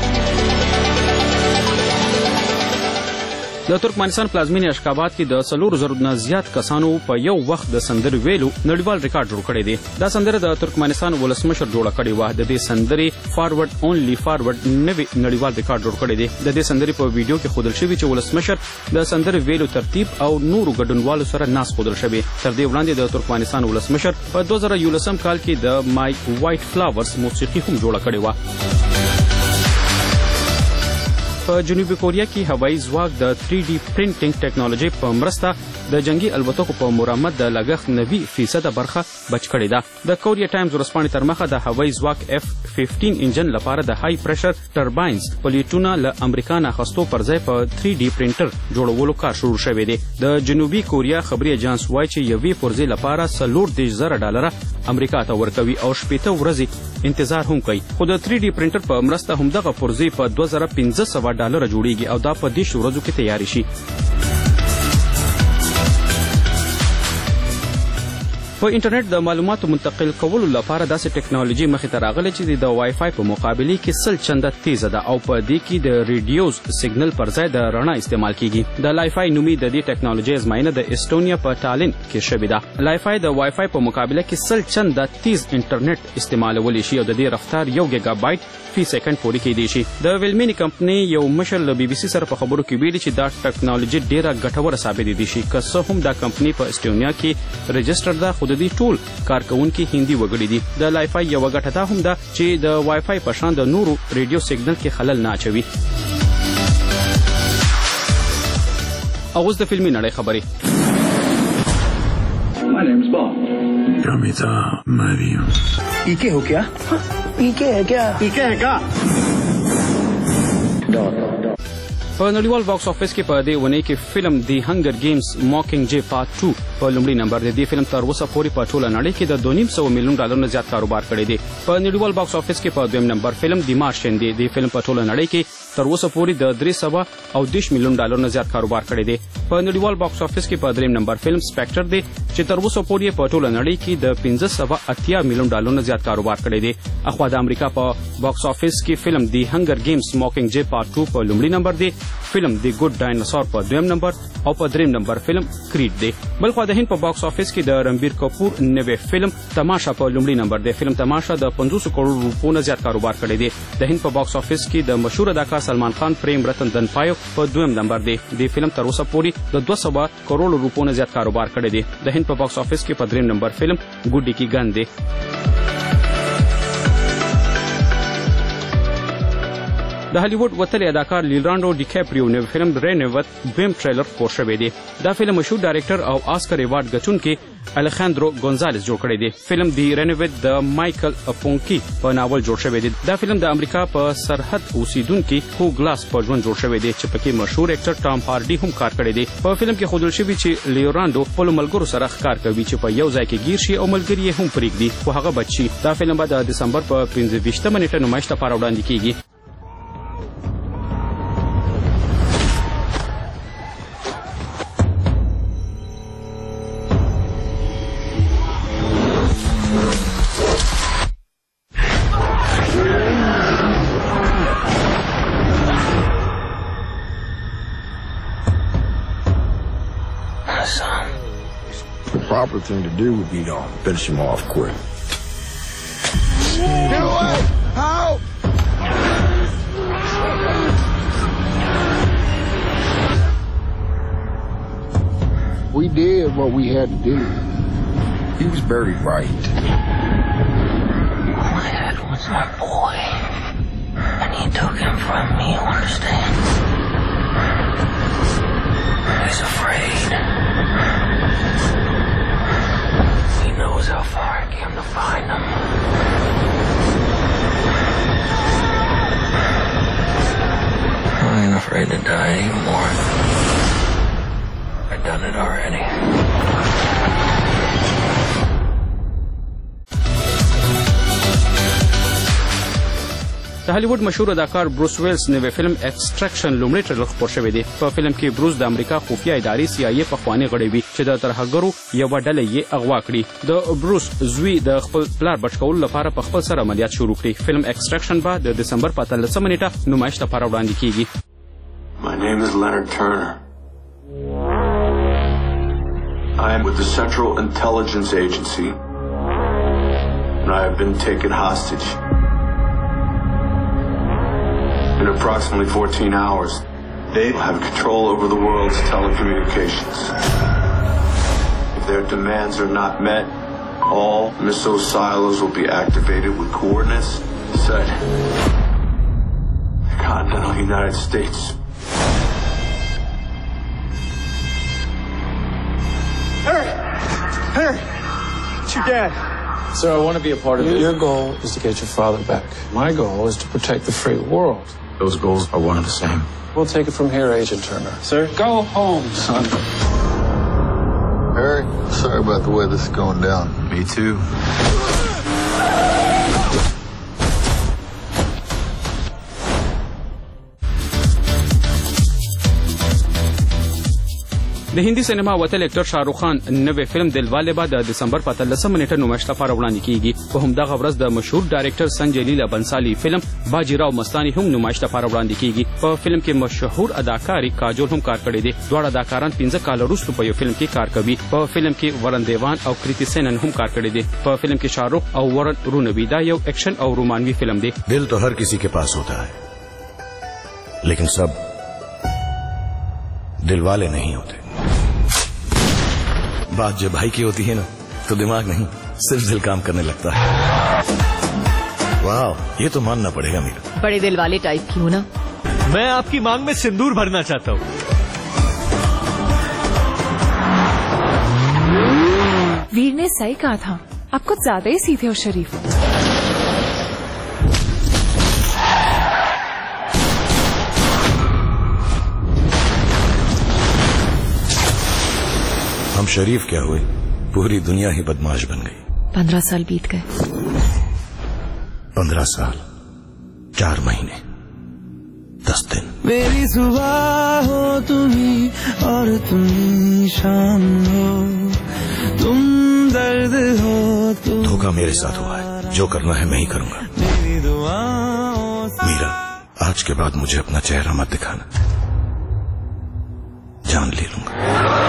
د ترکمنستان پلازمینې اشخاباد کې د څلورو زرو نه زیات کسانو په یو وخت د سندرې ویلو نړیوال ریکارډ جوړ کړی دی. دا سندره د ترکمنستان ولسمشر جوړه کړې وه. د دې سندرې فارورډ اونلی فارورډ نوی نړیوال ریکارډ جوړ کړی دی. د دې سندرې په ویډیو کې ښودل شوي چې ولسمشر د سندرې ویلو ترتیب او نورو ګډونوالو سره ناست ښودل شوی. تر دې وړاندې د ترکمنستان ولسمشر په دوه زره یولسم کال کې د مای وایټ فلاورز موسیقي هم جوړه کړې وه. په جنوبي کوریا کې هوایي ځواک د تھری ډي پرنټینګ ټیکنالوژي په مرسته د جنگي الوتکو په مرمت د لګښت نوي فیصده برخه بچ کړې ده. د کوریا ټایمز ورځپاڼې تر مخه د هوایي ځواک اف پنځه انجن لپاره د های پریشر ټرباینز پلیټونه له امریکا نه اخیستو پر ځای په تھری ډي پرنټر جوړولو کار شروع شوی دی. د جنوبي کوریا خبري ایجانس وایي چې یوې پرزې لپاره څلور دېرش زره ډالره امریکا ته ورکوي او شپېته ورځې انتظار هم کوي. خو د تھری ډي پرنټر په مرسته همدغه پرزې په دوه زره پنځه سوه ډالره جوړیږي او دا په دېرش ورځو کې تیاری شي. په انټرنیټ د معلوماتو منتقل کولو لپاره داسې ټیکنالوژي مخې ته راغلې چې د وای فای په مقابله کې سل چنده تیزه ده او په دې کې د ریډیوز سیګنل پر ځای د رڼا استعمال کیږي. د لای فای نومي د دې ټیکنالوژي ازموینه د استونیا په ټالین کې شوې ده. لای فای د وای فای په مقابله کې سل چنده تیز انټرنیټ استعمالولی شي او د دې رفتار یو ګیګا بایټ فی سیکنډ پورې کېدی شي. د ویلمینی کمپنی یو مشر له بي بي سي سره په خبرو کې ویلي چې دا ټیکنالوژي ډیره ګټوره ثابت دي شي. که څه هم دا کمپنی په استونیا کې رجسټر ده خو د دې ټول کارکونکي هندي وګړي دي. د لای فای یو ګټه دا هم ده چې د وای فای په شان د نورو ریډیو سیګنل کې خلل نه اچوي. اوس د فلمي نړۍ خبرې. My name's Bob. Gamita Mariam. ¿Y qué हो क्या? ¿Y qué है क्या? ¿Y qué है क्या? په نړیوال باکس افیس کې په دې ونې کې فلم دی هنګر گیمز ماکینګ جے پارت ټو په لومړي نمبر دی. دې فلم تر اوسه پورې په ټوله نړۍ کې د دوه نیم سوه میلیون ډالر نه زیات کاروبار کړی دی. په نړیوال باکس افیس کې په دویم نمبر فلم دی مارشن دی. دې فلم په ټوله نړۍ کې تر اوسه پورې د درې سوه او دېرش میلیون ډالر نه زیات کاروبار کړی دی. په نړیوال باکس افیس کې په دریم نمبر فلم سپیکټر دی چې تر اوسه پورې په ټوله نړۍ کې د پنځه سوه اتیا میلیون ډالر نه زیات کاروبار کړی دی. اخوا د امریکا په باکس افیس کې فلم دی هنګر گیمز ماکینګ جے پارت ټو په لومړي نمبر دی. فلم دی ګډ ډایناسور په دویم نمبر او په دریم نمبر فلم کریډ دی. بلخوا د هند په باکس افیس کې د رنبیر کپور نوې فلم تماشا په لومړي نمبر دی. فلم تماشا د پنځوس کروڑ روپو نه زیات کاروبار کړی دی. د هند په باکس افیس کې د مشهور اداکار سلمان خان پریم رتن دن پایو په دویم نمبر دی. د فلم تر اوسه پورې د دوه سوه کروڑ روپو نه زیات کاروبار کړی دی. د هند په باکس افیس کې په دریم نمبر فلم ګوډی کی ګن دی. د هالیوډ وتلی اداکار لیونارډو ډي کاپریو نوی فلم رینوت دویم ټریلر خپور شوی دی. دا فلم مشهور ډایرکټر او آسکر ایوارډ ګټونکي الخاندرو ګونزالز جوړ کړی دی. فلم دی رینوت د مایکل اپونکی په ناول جوړ شوی دی. دا فلم د امریکا په سرحد اوسیدونکي هو ګلاس په ژوند جوړ شوی دی چې پکې مشهور اکټر ټام هارډي هم کار کړی دی. په فلم کې ښودل شوي چې لیونارډو خپلو ملګرو سره ښکار کوي چې په یو ځای کې ګیر شي او ملګري یې هم پرېږدي خو هغه بچ شي. دا فلم به د دسمبر په پنځه ویشتمه نیټه نمایش لپاره وړاندې کیږي. proper thing to do would be to finish him off quick. Get away! Help! We did what we had to do. He was very right. My dad was my boy, and he took him from me, you understand? He's afraid. He knows how far I came to find him. I ain't afraid to die anymore. I've done it already. د هالیوډ مشهور اداکار بروس ویلس نوې فلم ایکسټریکشن لومړی ټریلر خپور شوی دی. په فلم کې بروس د امریکا خفیه ادارې سی آی ای پخوانی غړی وي چې د ترهګرو یوه ډله یې اغوا کړي. د بروس زوی د خپل پلار بچ کولو لپاره په خپل سر عملیات شروع کړي. فلم ایکسټریکشن به د دسمبر په اتلسمه نیټه نمایش لپاره وړاندې کیږي. My name is Leonard Turner. I am with the Central Intelligence Agency and I have been taken hostage. In approximately fourteen hours, they will have control over the world's telecommunications. If their demands are not met, all missile silos will be activated with coordinates set the continental United States. Harry! Harry! It's your dad. Sir, I want to be a part of it. Your goal is to get your father back. My goal is to protect the free world. Those goals are one and the same. We'll take it from here, Agent Turner. Sir, go home, son. Harry, sorry about the way this is going down. Me too. د هندي سینما وتل اکټر شاهرخ خان نوې فلم دلواله به د دسمبر په اتلسمه نیټه نمایش لپاره وړاندې کیږي. په همدغه ورځ د مشهور ډایرکټر سنجय لیلا بنسالي فلم باجی راو مستانی هم نمایش لپاره وړاندې کیږي. په فلم کې مشهور اداکاری کاجول هم کار کړی دی. دواړه اداکاران پنځه کال وروسته په یو فلم کې کار کوي. په فلم کې ورن دیوان او کریتی سینن هم کار کړی دی. په فلم کې شاهرخ او ورن رونوی دا یو ایکشن او رومانوي فلم دی. دل تو हर किसी के पास होता है, लेकिन सब दिल वाले नहीं होते. बात जब भाई की होती है ना, तो दिमाग नहीं सिर्फ दिल काम करने लगता है. वाह, ये तो मानना पड़ेगा मेरा. बड़े दिल वाले टाइप की हो ना. मैं आपकी मांग में सिंदूर भरना चाहता हूँ. वीर ने सही कहा था, आप कुछ ज्यादा ही सीधे हो शरीफ. हम शरीफ क्या हुए, पूरी दुनिया ही बदमाश बन गई. पंद्रह साल बीत गए. पंद्रह साल, चार महीने, दस दिन. मेरी सुबह हो तुम्ही और तुम शाम हो, तुम दर्द हो तुम. धोखा मेरे साथ हुआ है, जो करना है मैं ही करूंगा. मेरी दुआओं से मीरा, आज के बाद मुझे अपना चेहरा मत दिखाना, जान ले लूंगा.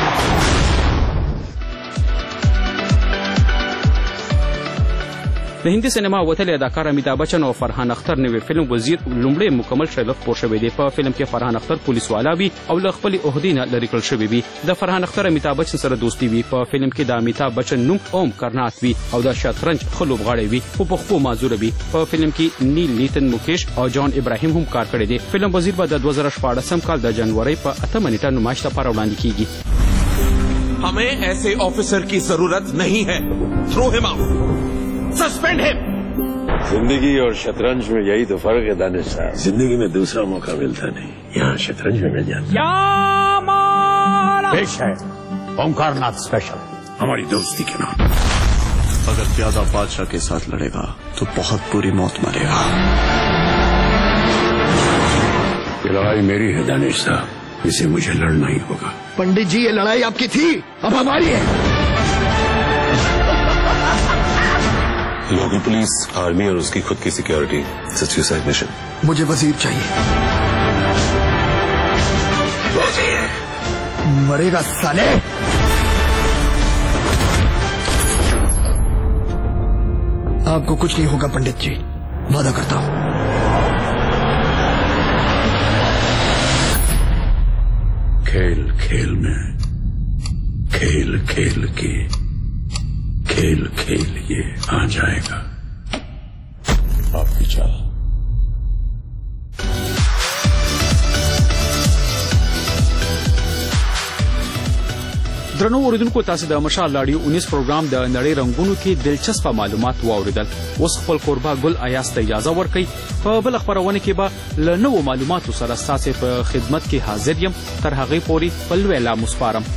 د هندي سینما وتل اداکار امیتابھ بچن او فرحان اختر نوې فلم وزیر لومړی مکمل ټریلر خپور شوی دی. په فلم کې فرحان اختر پولیس والا وي او له خپل عہدې نه لرې کړل شوی وي. د فرحان اختر امیتابھ بچن سره دوستي وي. په فلم کې د امیتابھ بچن نوم اوم کرنات وي او د شطرنج ښه لوبغاړی وي او په خپل معذور وي. په فلم کې نیل نیتن مکیش او جان ابراهیم هم کار کړی دی. فلم وزیر به د دوه زره شپاړسم کال د جنوري په اتمه نیټه نمایش لپاره وړاندې کیږي. हमें ऐसे ऑफिसर की जरूरत नहीं है. Throw him out, suspend him. जिंदगी और शतरंज में यही तो फर्क है दानिश साहब. जिंदगी में दूसरा मौका मिलता नहीं, यहाँ शतरंज में मिल जाता. पेश है ओंकारनाथ स्पेशल, हमारी दोस्ती के नाम. अगर प्यादा बादशाह के साथ लड़ेगा तो बहुत बुरी मौत मरेगा. ये लड़ाई मेरी है दानिश साहब, इसे मुझे लड़ना ही होगा. पंडित जी, ये लड़ाई आपकी थी, अब हमारी है. लोगों पुलिस, आर्मी और उसकी खुद की सिक्योरिटी, सुसाइड मिशन. मुझे वजीर चाहिए. वजीर मरेगा साले. आपको कुछ नहीं होगा पंडित जी, वादा करता हूँ। खेल खेल में, खेल खेल के, खेल खेल ये आ जाएगा आपकी चाल। درنو اوریدونکو تاسو د مشال لاډیو انیس پروګرام د نړۍ رنگونو کې دلچسپه معلومات واوریدل. اوس خپل قربا ګل ایاس ته اجازه ورکړئ. په بل خبرونه کې به له نوو معلوماتو سره ستاسو په خدمت کې حاضر یم. تر هغې پورې په لوی لا مسپارم.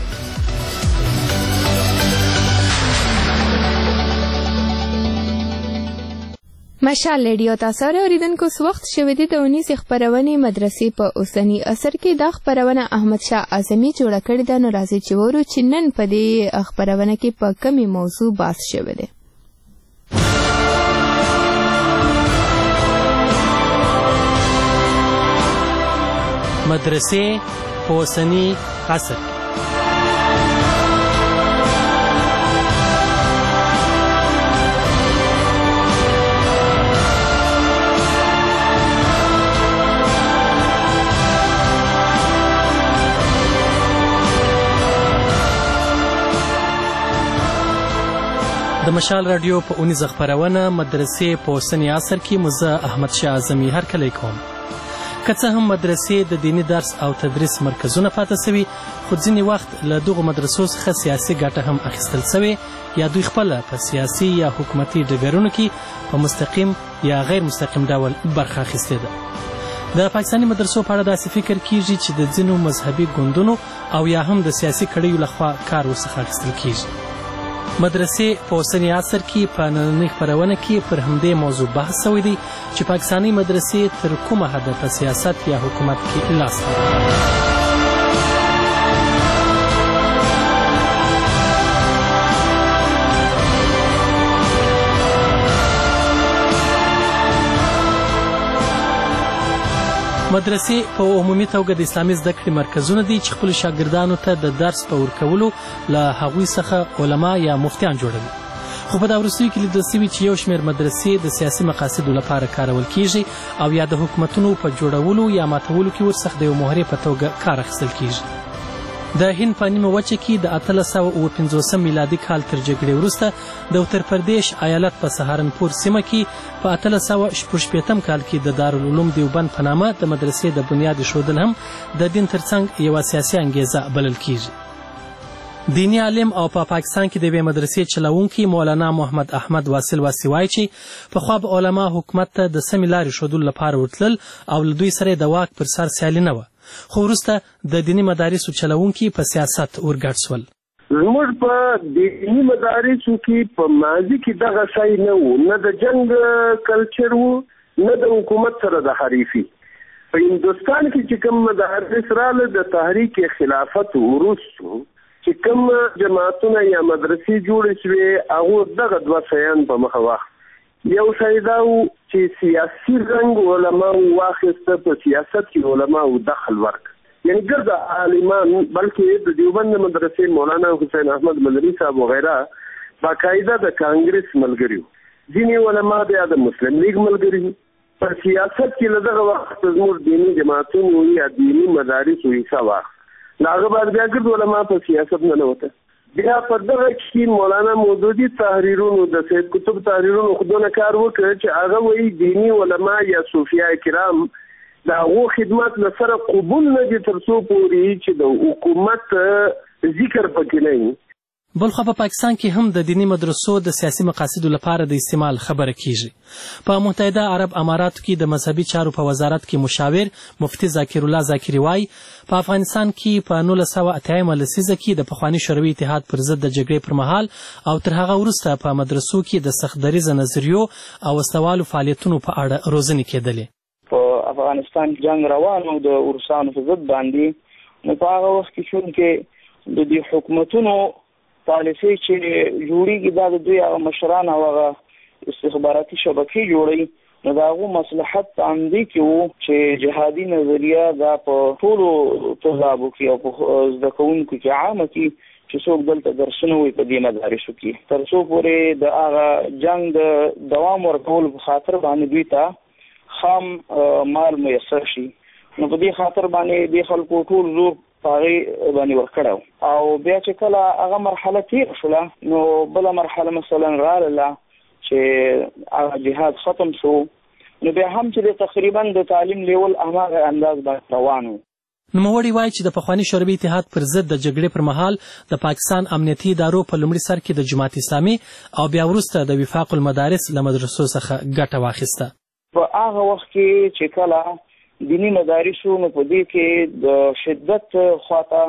مشال ریډیو تاسو اوریدونکو وخت شوه دي د اونیس خبرونه مدرسې په اوسنی اثر کې د خبرونه احمد شاه اعظمي جوړ کړی د نورازي چورو چنن په دې خبرونه کې په کمی موضوع بحث شوه دي. مدرسې په اوسنی اثر د مشال رادیو په اونیز خبرونه مدرسې په اوسنی عصر کې مزه احمد شاه اعظمي هر کله کوم. که څه هم مدرسې د دینی درس او تدریس مرکزونه پاتې سوي، خو ځینې وخت له دغو مدرسو څخه سیاسي ګټه هم اخیستل سوې یا دوی خپله په سیاسي یا حکومتي ډګرونو کې په مستقیم یا غیر مستقیم ډول برخه اخیستې ده. د پاکستاني مدرسو په اړه داسې فکر کیږي چې د ځینو مذهبي ګوندونو او یا هم د سیاسي کړیو لخوا کار ورڅخه اخیستل کیږي. مدرسې په اوسنی عصر کې په نننۍ خپرونه کې پر همدې موضوع بحث شوی دی چې پاکستاني مدرسې تر کومه حده په سیاست یا حکومت کې لاس لري. مدرسې په عمومي توګه د اسلامي زده کړې مرکزونه دي چې خپلو شاګردانو ته د درس په ورکولو له هغوی څخه علما یا مفتیان جوړوي. خو په دا وروستیو کې لیدل سوي چې یو شمېر مدرسې د سیاسي مقاصدو لپاره کارول کیږي او یا د حکومتونو په جوړولو یا ماتولو کې ورڅخه د یو مهرې په توګه کار اخیستل کیږي. د هند په نیمه وچه کې د اتلس سوه اووه پنځوسم میلادي کال تر جګړې وروسته د اتر پردیش ایالت په سهارنپور سیمه کې په اتلس سوه شپږ شپېتم کال کې د دارالعلوم دیوبند په نامه د مدرسې د بنیاد ایښودل هم د دین ترڅنګ یوه سیاسي انګیزه بلل کیږي. دینی عالم او په پا پاکستان کې د یوې مدرسې چلوونکی مولانا محمد احمد واصل واسی وایي چې پخوا به علما حکومت ته د سمې لارې ښودلو لپاره ورتلل او له دوی سره د واک پر سر سیالي نه وه، خو وروسته د دیني مدارسو چلوونکي په سیاست ورګډ شول. زموږ په دیني مدارسو کې په ماضي کې دغه شی نه و، نه د جنګ کلچر و، نه د حکومت سره د حریفي. په هندوستان کې چې کوم مدارس راله د تحریک خلافت وروسته چې کوم جماعتونه یا مدرسې جوړې شوې هغو دغه دوه شیان په مخه واخیست. یو شی دا و چې سیاسي رنګ علماو واخیسته، په سیاست کې علماو دخل ورک، یعنی ګرد عالمان، بلکې د دیوبند مدرسې مولانا حسین احمد مدني صاحب وغیره باقاعده د کانګرس ملګري وو، ځینې علما بیا د مسلم لیگ ملګري وو. په سیاست کې له دغه وخت زموږ دیني جماعتونو یا دیني مدارسو حصه واخیست. له هغه بعد بیا ګرد علما په سیاست ننوتل. بیا په دغه کې مولانا مودودي تحریرونو د سید قطب تحریرونو خودونه کار وکړ چې هغه وایي دینی علما یا صوفیای کرام د هغو خدمت له سره قبول نه دي تر څو پورې چې د حکومت ذکر پکې نه وي. بلخوا په پاکستان کې هم د دینی مدرسو د سیاسي مقاصدو لپاره د استعمال خبره کیږي. په متحده عرب اماراتو کې د مذهبي چارو په وزارت کې مشاور مفتی ذاکر الله ذاکري وایي په افغانستان کې په نولس سوه اتیایمه لسیزه کې د پخواني شوروي اتحاد پر ضد د جګړې پر مهال او تر هغه وروسته په مدرسو کې د سخت دریځه نظریو او وسلوالو فعالیتونو په اړه روزنې کېدلې. په افغانستان کې جنگ روان و د روسانو په ضد باندې، نو په هغه وخت کې چونکې د دې حکومتونو پالیسي چې جوړیږي دا د دوی هغه مشران او هغه استخباراتي شبکې جوړوي، نو د هغو مصلحت په همدې کې و چې جهادي نظریه دا په ټولو طلابو کې او په زده کوونکو کې عامه کړي، چې څوک دلته درسونه وي په دې مدارسو کې، تر څو پورې د هغه جنگ د دوام ورکولو په خاطر باندې دوی ته خام مال میسر شي. نو په دې خاطر باندې د خلکو ټول زور پاغي باندې ورکړو او بیا چې کله هغه مرحله تیر شوله نو بل مرحله مثلا رااله چې هغه جهاد ختم شو، نو بیا هم چې تقریبا د تعلیم لیول هغه انداز باندې روانو. نوموړي وایي چې د پخواني شوروي اتحاد پر ضد د جګړې پر مهال د پاکستان امنیتي ادارو په لومړي سر کې د جماعت اسلامي او بیا وروسته د وفاق المدارس له مدرسو څخه ګټه واخیسته. په هغه وخت کې چې کله دینی مدارسو نو په دې کې د شدت خواته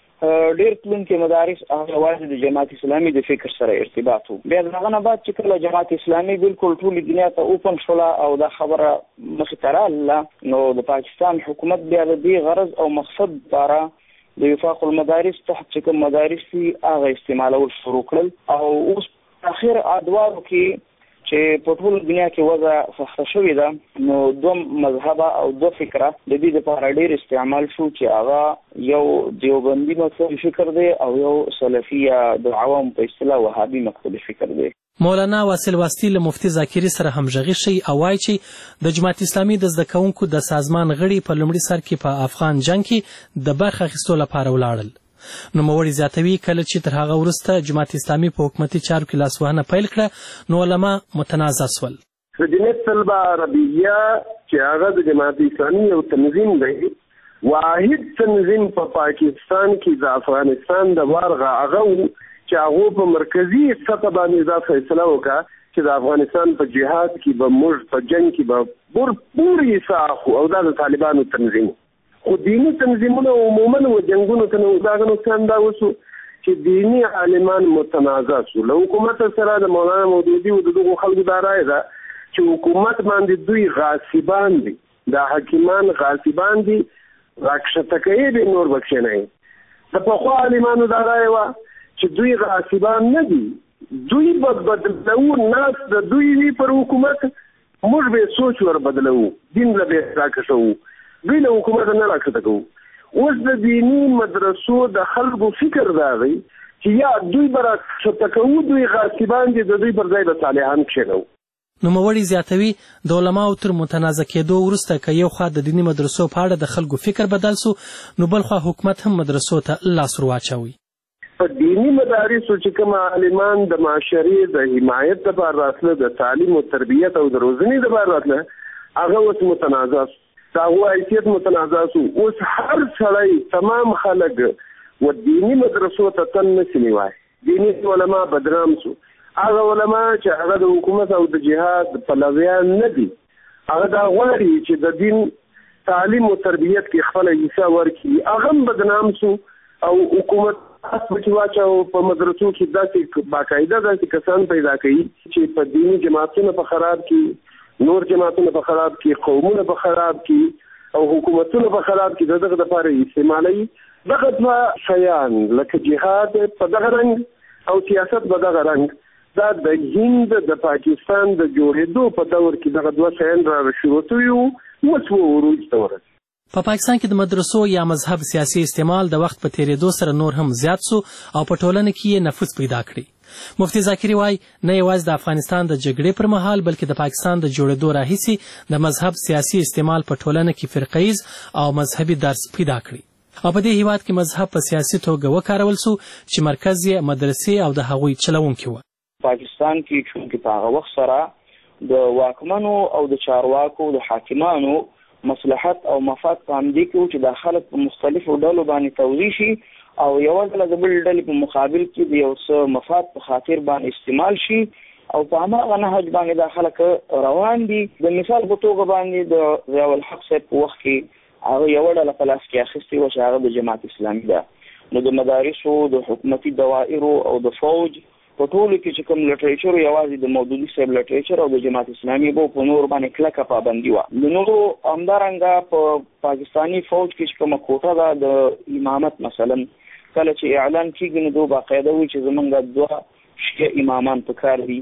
ډېر تلونکي مدارس هغه یوازې د جماعت اسلامي د فکر سره ارتباط وو. بیا د هغه نه بعد چې کله جماعت اسلامي بالکل ټولې دنیا ته اوپن شوله او دا خبره مخې ته راغله نو د پاکستان حکومت بیا د دې غرض او مقصد لپاره د وفاق المدارس تحت چې کوم مدارس دي هغه استعمالول شروع کړل او اوس په اخر ادوارو کې چې په ټول دنیا کې وضع سخته شوې ده نو دوه مذهبه او دوه فکره د دې لپاره ډېر استعمال شو چې هغه یو دیوبندي مکتب فکر دی او یو سلفي یا د عوام په اصطلاح وهابي مکتب فکر دی. مولانا واصل واسطي له مفتي ذاکري سره همغږي شي او وایي چې د جماعت اسلامي د زده کوونکو د سازمان غړي په لومړي سر کې په افغان جنگ کې د برخه اخیستو لپاره ولاړل. نوموړي زیاتوي کله چې تر هغه وروسته جماعت اسلامي په حکومتي چارو کې لاسوهنه پیل کړه نو علما متنازع شول. د جمعیت طلبه عربیه چې هغه د جماعت اسلامي یو تنظیم دی، واحد تنظیم په پا پاکستان کې د افغانستان د وارغه هغه چې هغه په مرکزی سطح باندې دا فیصله وکړه چې د افغانستان په جهاد کې به موږ په جنگ کې به بور پوری ساخو او دا د طالبانو تنظیم. خو دینی تنظیمونه عموما و جنگونو ته نو داغه نقصان دا وسو چې دینی عالمان متنازع شو. له حکومت سره د مولانا مودودي او دغه خلکو دا رائے ده چې حکومت باندې دوی غاصبان دي، دا حکیمان غاصبان دي، راکشته کوي به نور بخښنه نه. د پخوا عالمانو دا رائے و چې دوی غاصبان نه دي، دوی بد بدلو ناس د دوی وی پر حکومت موږ به سوچ ور بدلو، دین له به راکشو دوی له حکومت نه راکته کوو. اوس د دینی مدرسو د خلکو فکر راغی چې یا دوی به راکته کوو، دوی غاصبان دي، د دوی پر ځای به صالحان کښېنو. نوموړي زیاتوي د علماو تر متنازع کېدو وروسته که یو خوا د دیني مدرسو په اړه د خلکو فکر بدل سو نو بل خوا حکومت هم مدرسو ته لاس ور واچوي. په دینی مدارسو چې کوم عالمان د معاشري د حمایت لپاره راتله، د تعلیم او تربیت او د روزنې لپاره راتله، هغه اوس متنازع داغو حیثیت متنازع سو. اوس هر سړی تمام خلک و دینی مدرسو ته تن نشي نیوای. دینی علما بدنام سو. هغه علما چې هغه د حکومت او د جهاد پلویان نه دي، هغه دا غواړي چې د دین تعلیم او تربیت کې خپل حصہ ورکړي، هغه بدنام سو او حکومت چې واچو په مدرسو کې داسې باقاعده داسې کسان پیدا کړي چې په دینی جماعتونو په خراب کې، نور جماعتونه په خراب کې، قومونه په خراب کې او حکومتونه په خراب کې دغه لپاره استعمالي دغه دوه شیان لکه جهاد په دغه رنګ او سیاست په دغه رنګ دا د هند د پاکستان د جوړېدو په دور کې دغه دوه شیان را شروع شوي وو وروج ته ورسېدل. په پا پاکستان کې د مدرسو یا مذهب سیاسي استعمال د وخت په تیریدو سره نور هم زیات سو او په ټولنه کې یې نفوذ پیدا کړی. مفتي ذاکري وایي نه یوازې د افغانستان د جګړې پر مهال بلکې د پاکستان د جوړېدو راهیسې د مذهب سیاسي استعمال په ټولنه کې فرقیز او مذهبي درس پیدا کړی او په دې هیواد کې مذهب په سیاسي توګه وکارول سو چې مرکز یې مدرسې او د هغوی چلوونکي وو. پاکستان کې چونکې په هغه وخت سره د واکمنو او د چارواکو د حاکمانو مصلحت او مفاد په همدې کې چې د خلک په مختلفو ډلو باندې توزیع شي او یو ډله د بل ډلې په مقابل کې د یو څه مفاد په خاطر باندې استعمال شي او په هماغه نهج باندې د خلک روان دي. د مثال په توګه باندې د ضیاء الحق صاحب په وخت کې هغه یو ډله په لاس کې اخیستې وه چې هغه د جماعت اسلامي ده. نو د مدارسو د حکومتي دوائرو او د فوج په ټولو کې چې کوم لټریچر یوازې د مودودي صاحب لټریچر او د جماعت اسلامي به په نور باندې کلکه پابندي وه. د نورو همدارنګه په پاکستاني فوج کې چې کومه کوټه ده د امامت مثلا کله چې اعلان کېږي نو دو باقاعده وي چې زمونږ دوه شیعه امامان په کار دي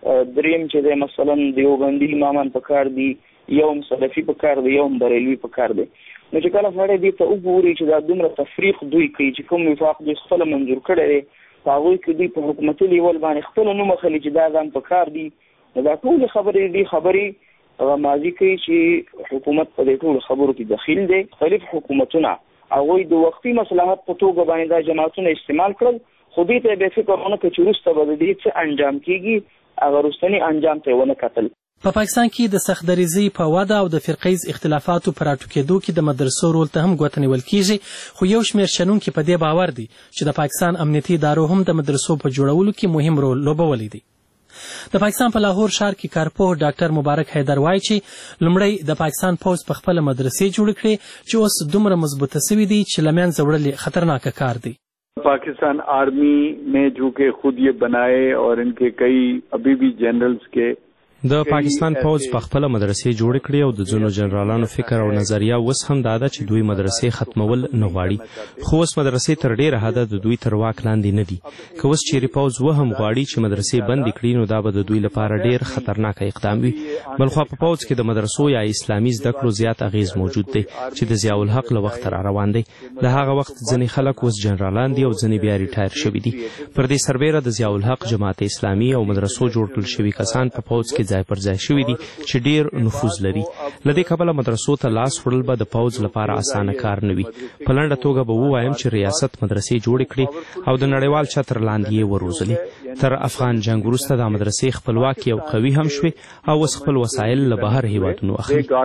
دریم چې د مثلا دیوبندي امامان پکار دي، یو سلفي پکار دی، یو بریلوي پکار دی. نو چې کله سړی دې ته وګوري چې دا دومره تفریق دوی کوي چې کوم وفاق دوی خپله منظور کړی دی، په هغوی کې دوی په حکومتي لیول باندې خپله نوم اخلي چې دا ځان پکار دي. نو دا ټولې خبرې دي خبرې هغه ماضي کوي چې حکومت په دې ټولو خبرو کې دخیل دی. مختلف حکومتونه هغوی د وختي مصلحت په توګه باندې دا جماعتونه استعمال کړل، خو دې ته بې فکر ونه کړه چې وروسته به د دې څه انجام کېږي، هغه وروستني انجام ته یې ونه کتل. په پا پاکستان کې د سخت دریزۍ په وده او د فرقیز اختلافاتو په راټوکېدو کې د مدرسو رول ته هم ګوته نیول کېږي، خو یو شمېر شنونکي په دې باور دي چې د پاکستان امنیتي ادارو هم د مدرسو په جوړولو کې مهم رول لوبولی دی. د پاکستان په لاهور ښار کې کارپوه ډاکټر مبارک حیدر وایي چې لومړی د پاکستان پوځ په خپله مدرسې جوړې کړې چې اوس دومره مضبوطه سوي دي چې له منځه وړل خطرناکه کار دی. पाकिस्तान आर्मी ने जो कि खुद ये बनाए और इनके कई अभी भी जनरल्स के د پاکستان پوځ په خپل مدرسې جوړ کړې او د ځینو جنرالانو فکر او نظریه اوس هم دا ده چې دوی مدرسې ختمول نه غواړي، خو اوس مدرسې تر ډیره حده د دوی تر واک لاندې نه دي. که اوس چیرې پوځ و هم غواړي چې مدرسې بندې کړي نو دا به د دوی لپاره ډیر خطرناک اقدام وي. بلخوا په پوځ کې د مدرسو یا اسلامي زده کړو زیات اغیز موجود دی چې د ضیاء الحق له وخته را روان دی. د هغه وخت ځینې خلک اوس جنرالان دي او ځینې بیا ریټایر شوي دي. پر دې سربیره د ضیاء الحق جماعت اسلامي او مدرسو جوړ کړل شوي کسان په پوځ کې ځای پر ځای شوي دي چې ډیر نفوذ لري. له دې کبله مدرسو ته لاس وړل به د پوځ لپاره اسانه کار نه وي. په لنډه توګه به ووایم چې ریاست مدرسې جوړې کړي او د نړیوال چتر لاندې یې وروزلې. تر افغان جنګ وروسته دا مدرسې خپلواکې او قوي هم شوې او اوس خپل وسایل له بهر هیوادونو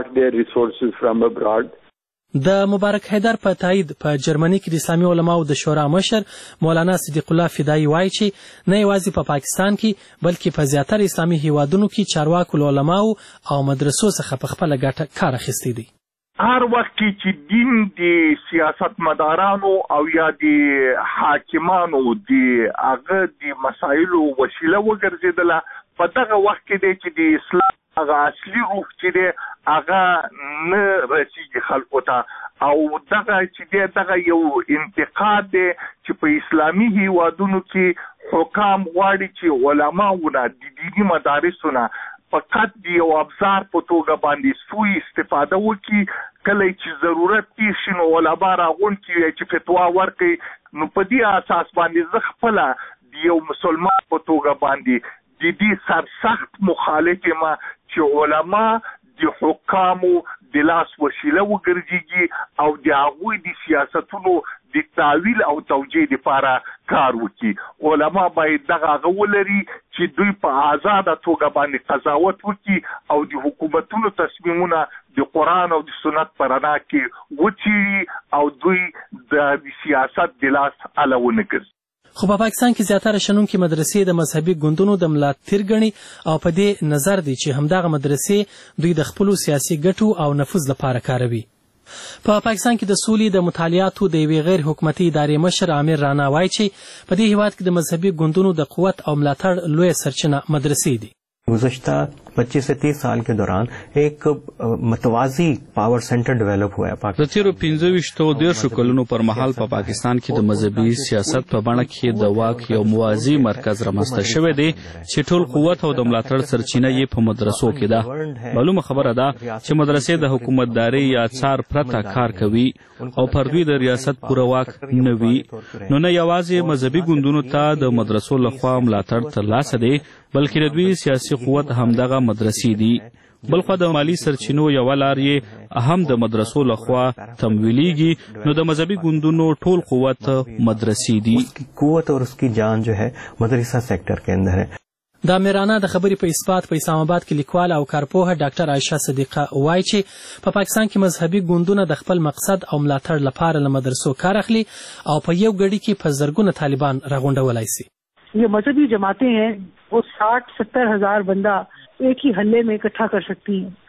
اخلي. د مبارک حیدر په تایید په جرمني کې د اسلامي علماو د شورا مشر مولانا صدیق الله فدایي وایي چې نه یوازې په پا پاکستان کې بلکې په زیاتره اسلامي هیوادونو کې چارواکو له علماو او مدرسو څخه په خپله ګټه کار اخیستی دی. هر وخت کې چې دین د سیاستمدارانو او یا د حاکمانو د هغه د مسایلو وسیله وګرځېدله، په دغه وخت کې دی چې د اسلام هغه اصلي روح چې دی هغه نه رسیږي خلکو ته، او دغه چې دی دغه یو انتقاد دی چې په اسلامي هیوادونو کې حکام غواړي چې علماونه د دیني مدارسونه فقط د یو ابزار په توګه باندې سوی استفاده وکړي، کله چې ضرورت پیښ شي نو علما راغونډ کړي چې فتوا ورکړي. نو په دې اساس باندې زه خپله د یو مسلمان په توګه باندې د دې سرسخت مخالف یم چې علما د حکامو د لاس وسیله وګرځېږي او د هغوی د سیاستونو د تعویل او توجیه لپاره کار وکړي. علما باید دغه هغه ولري چې دوی په آزاده توګه باندې قضاوت وکړي او د حکومتونو تصمیمونه د قرآن او د سنت په رڼا کې وڅېړي او دوی د سیاست د لاس اله ونه ګرځي. خو په پاکستان کې زیاتره شنونکي مدرسې د مذهبي ګوندونو د ملاتړ ګڼي او په دې نظر دی چې همدغه مدرسې دوی د خپلو سیاسي ګټو او نفوذ لپاره کاروي. په پاکستان کې د سولې د مطالعاتو د یوې غیر حکومتي ادارې مشر عامر رانا وایي چې په دې هیواد کې د مذهبي ګوندونو د قوت او ملاتړ لویه سرچینه مدرسې دي. गुज़श्ता पच्चीस से तीस साल के दौरान एक मतवाजी पावर सेंटर डेवलप हुआ है. د تیرو پنځه ویشتو دیرشو کلونو پر مهال په پاکستان کې د مذهبي سیاست په بڼه کې د واک یو موازی مرکز رامنځته شوی دی چې ټول قوت او د ملاتړ سرچینه یې په مدرسو کې ده. معلومه خبره ده چې مدرسې د حکومتداري یا څار پرته کار کوي او پر دوی د ریاست پوره واک نه وي. نو نه یوازې مذهبي ګوندونو ته د مدرسو لخوا ملاتړ ترلاسه دی بلکې د دوی سیاسي قوت همدغه مدرسې دي. بلخوا د مالی سرچینو یوه لار یې هم د مدرسو لخوا تمویلیږي، نو د مذهبي ګوندونو ټول قوت مدرسې دي. قوت اور اس کی جان جو ہے مدرسہ سیکٹر کے اندر ہے. د میرانا د خبرې په اثبات په اسلام آباد کې لیکوال او کارپوهه ډاکټر عایشه صدیقه وایي چې په پاکستان کې مذهبي ګوندونه د خپل مقصد او ملاتړ لپاره له مدرسو کار اخلي او په یو ګړي کې په زرګونه طالبان راغونډولی سي. ये मजहबी जमातें हैं वो साठ सत्तर हजार बंदा एक ही हल्ले में इकट्ठा कर सकती हैं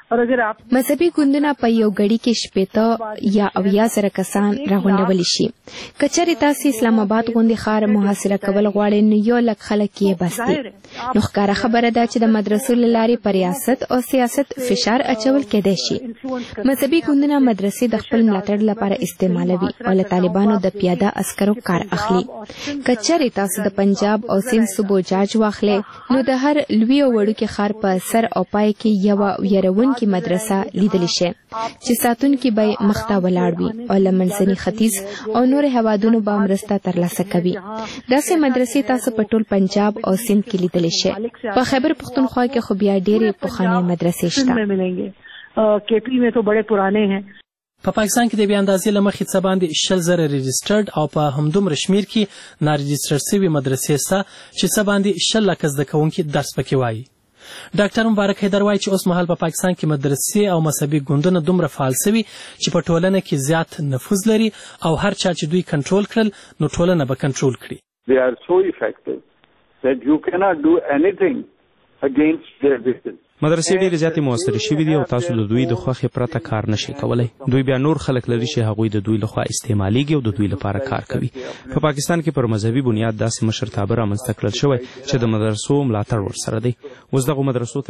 مذهبي ګوندونه په یو غړي کې شپېته یا اویا زره کسان راغونډول شي. کچېرې تاسو اسلام آباد غوندې ښار محاصره کول غواړئ نو یو لک خلک یې بس دي. نو ښکاره خبره ده چې د مدرسو له لارې په ریاست او سیاست فشار اچول کېدای شي. مذهبي ګوندونه مدرسې د خپل ملاتړ لپاره استعمالوي او له طالبانو د پیاده عسکرو کار اخلي. کچېرې تاسو د پنجاب او سند صوبو جاج واخلې نو د هر لوی او وړوکي ښار په سر او پای کې یو يرون کی مدرسه لیدل شي چې ساتونکي به مخته ولاړ وي او له منځني ختیځ او نور هوادونو به مرسته ترلاسه کوي. داسې مدرسې تاسو په ټول پنجاب او سند کې لیدل شي. په خیبر پختونخوا کې خو بیا ډېرې پخوانۍ مدرسې شته. کیپی میں تو بڑے پرانے ہیں. په پاکستان کې د بیا اندازې له مخې څه باندې شل زره ريجسټرډ او په همدومره شمیر کې ناريجسټر شوي مدرسې شته چې څه باندې شل لکه زده کوونکي درس پکې وایي. ډاکټر مبارک حیدر وایي چې اوس مهال په پاکستان کې مدرسې او مذهبي ګوندونه دومره فعال شوي چې په ټولنه کې زیات نفوذ لري او هر چا چې دوی کنټرول کړل نو ټولنه به کنټرول کړي. They are so effective that you cannot do anything against their wishes. مدرسې ډېرې زیاتې موثرې شوي دي او تاسو د دوی د خوښې پرته کار نشئ کولی. دوی بیا نور خلک لري چې هغوی د دوی لخوا استعمالیږي او د دوی لپاره کار کوي. په پاکستان کې پر مذهبي بنیاد داسې مشرتابه رامنځته کړل شوی چې د مدرسو ملاتړ ورسره دی. اوس دغو مدرسو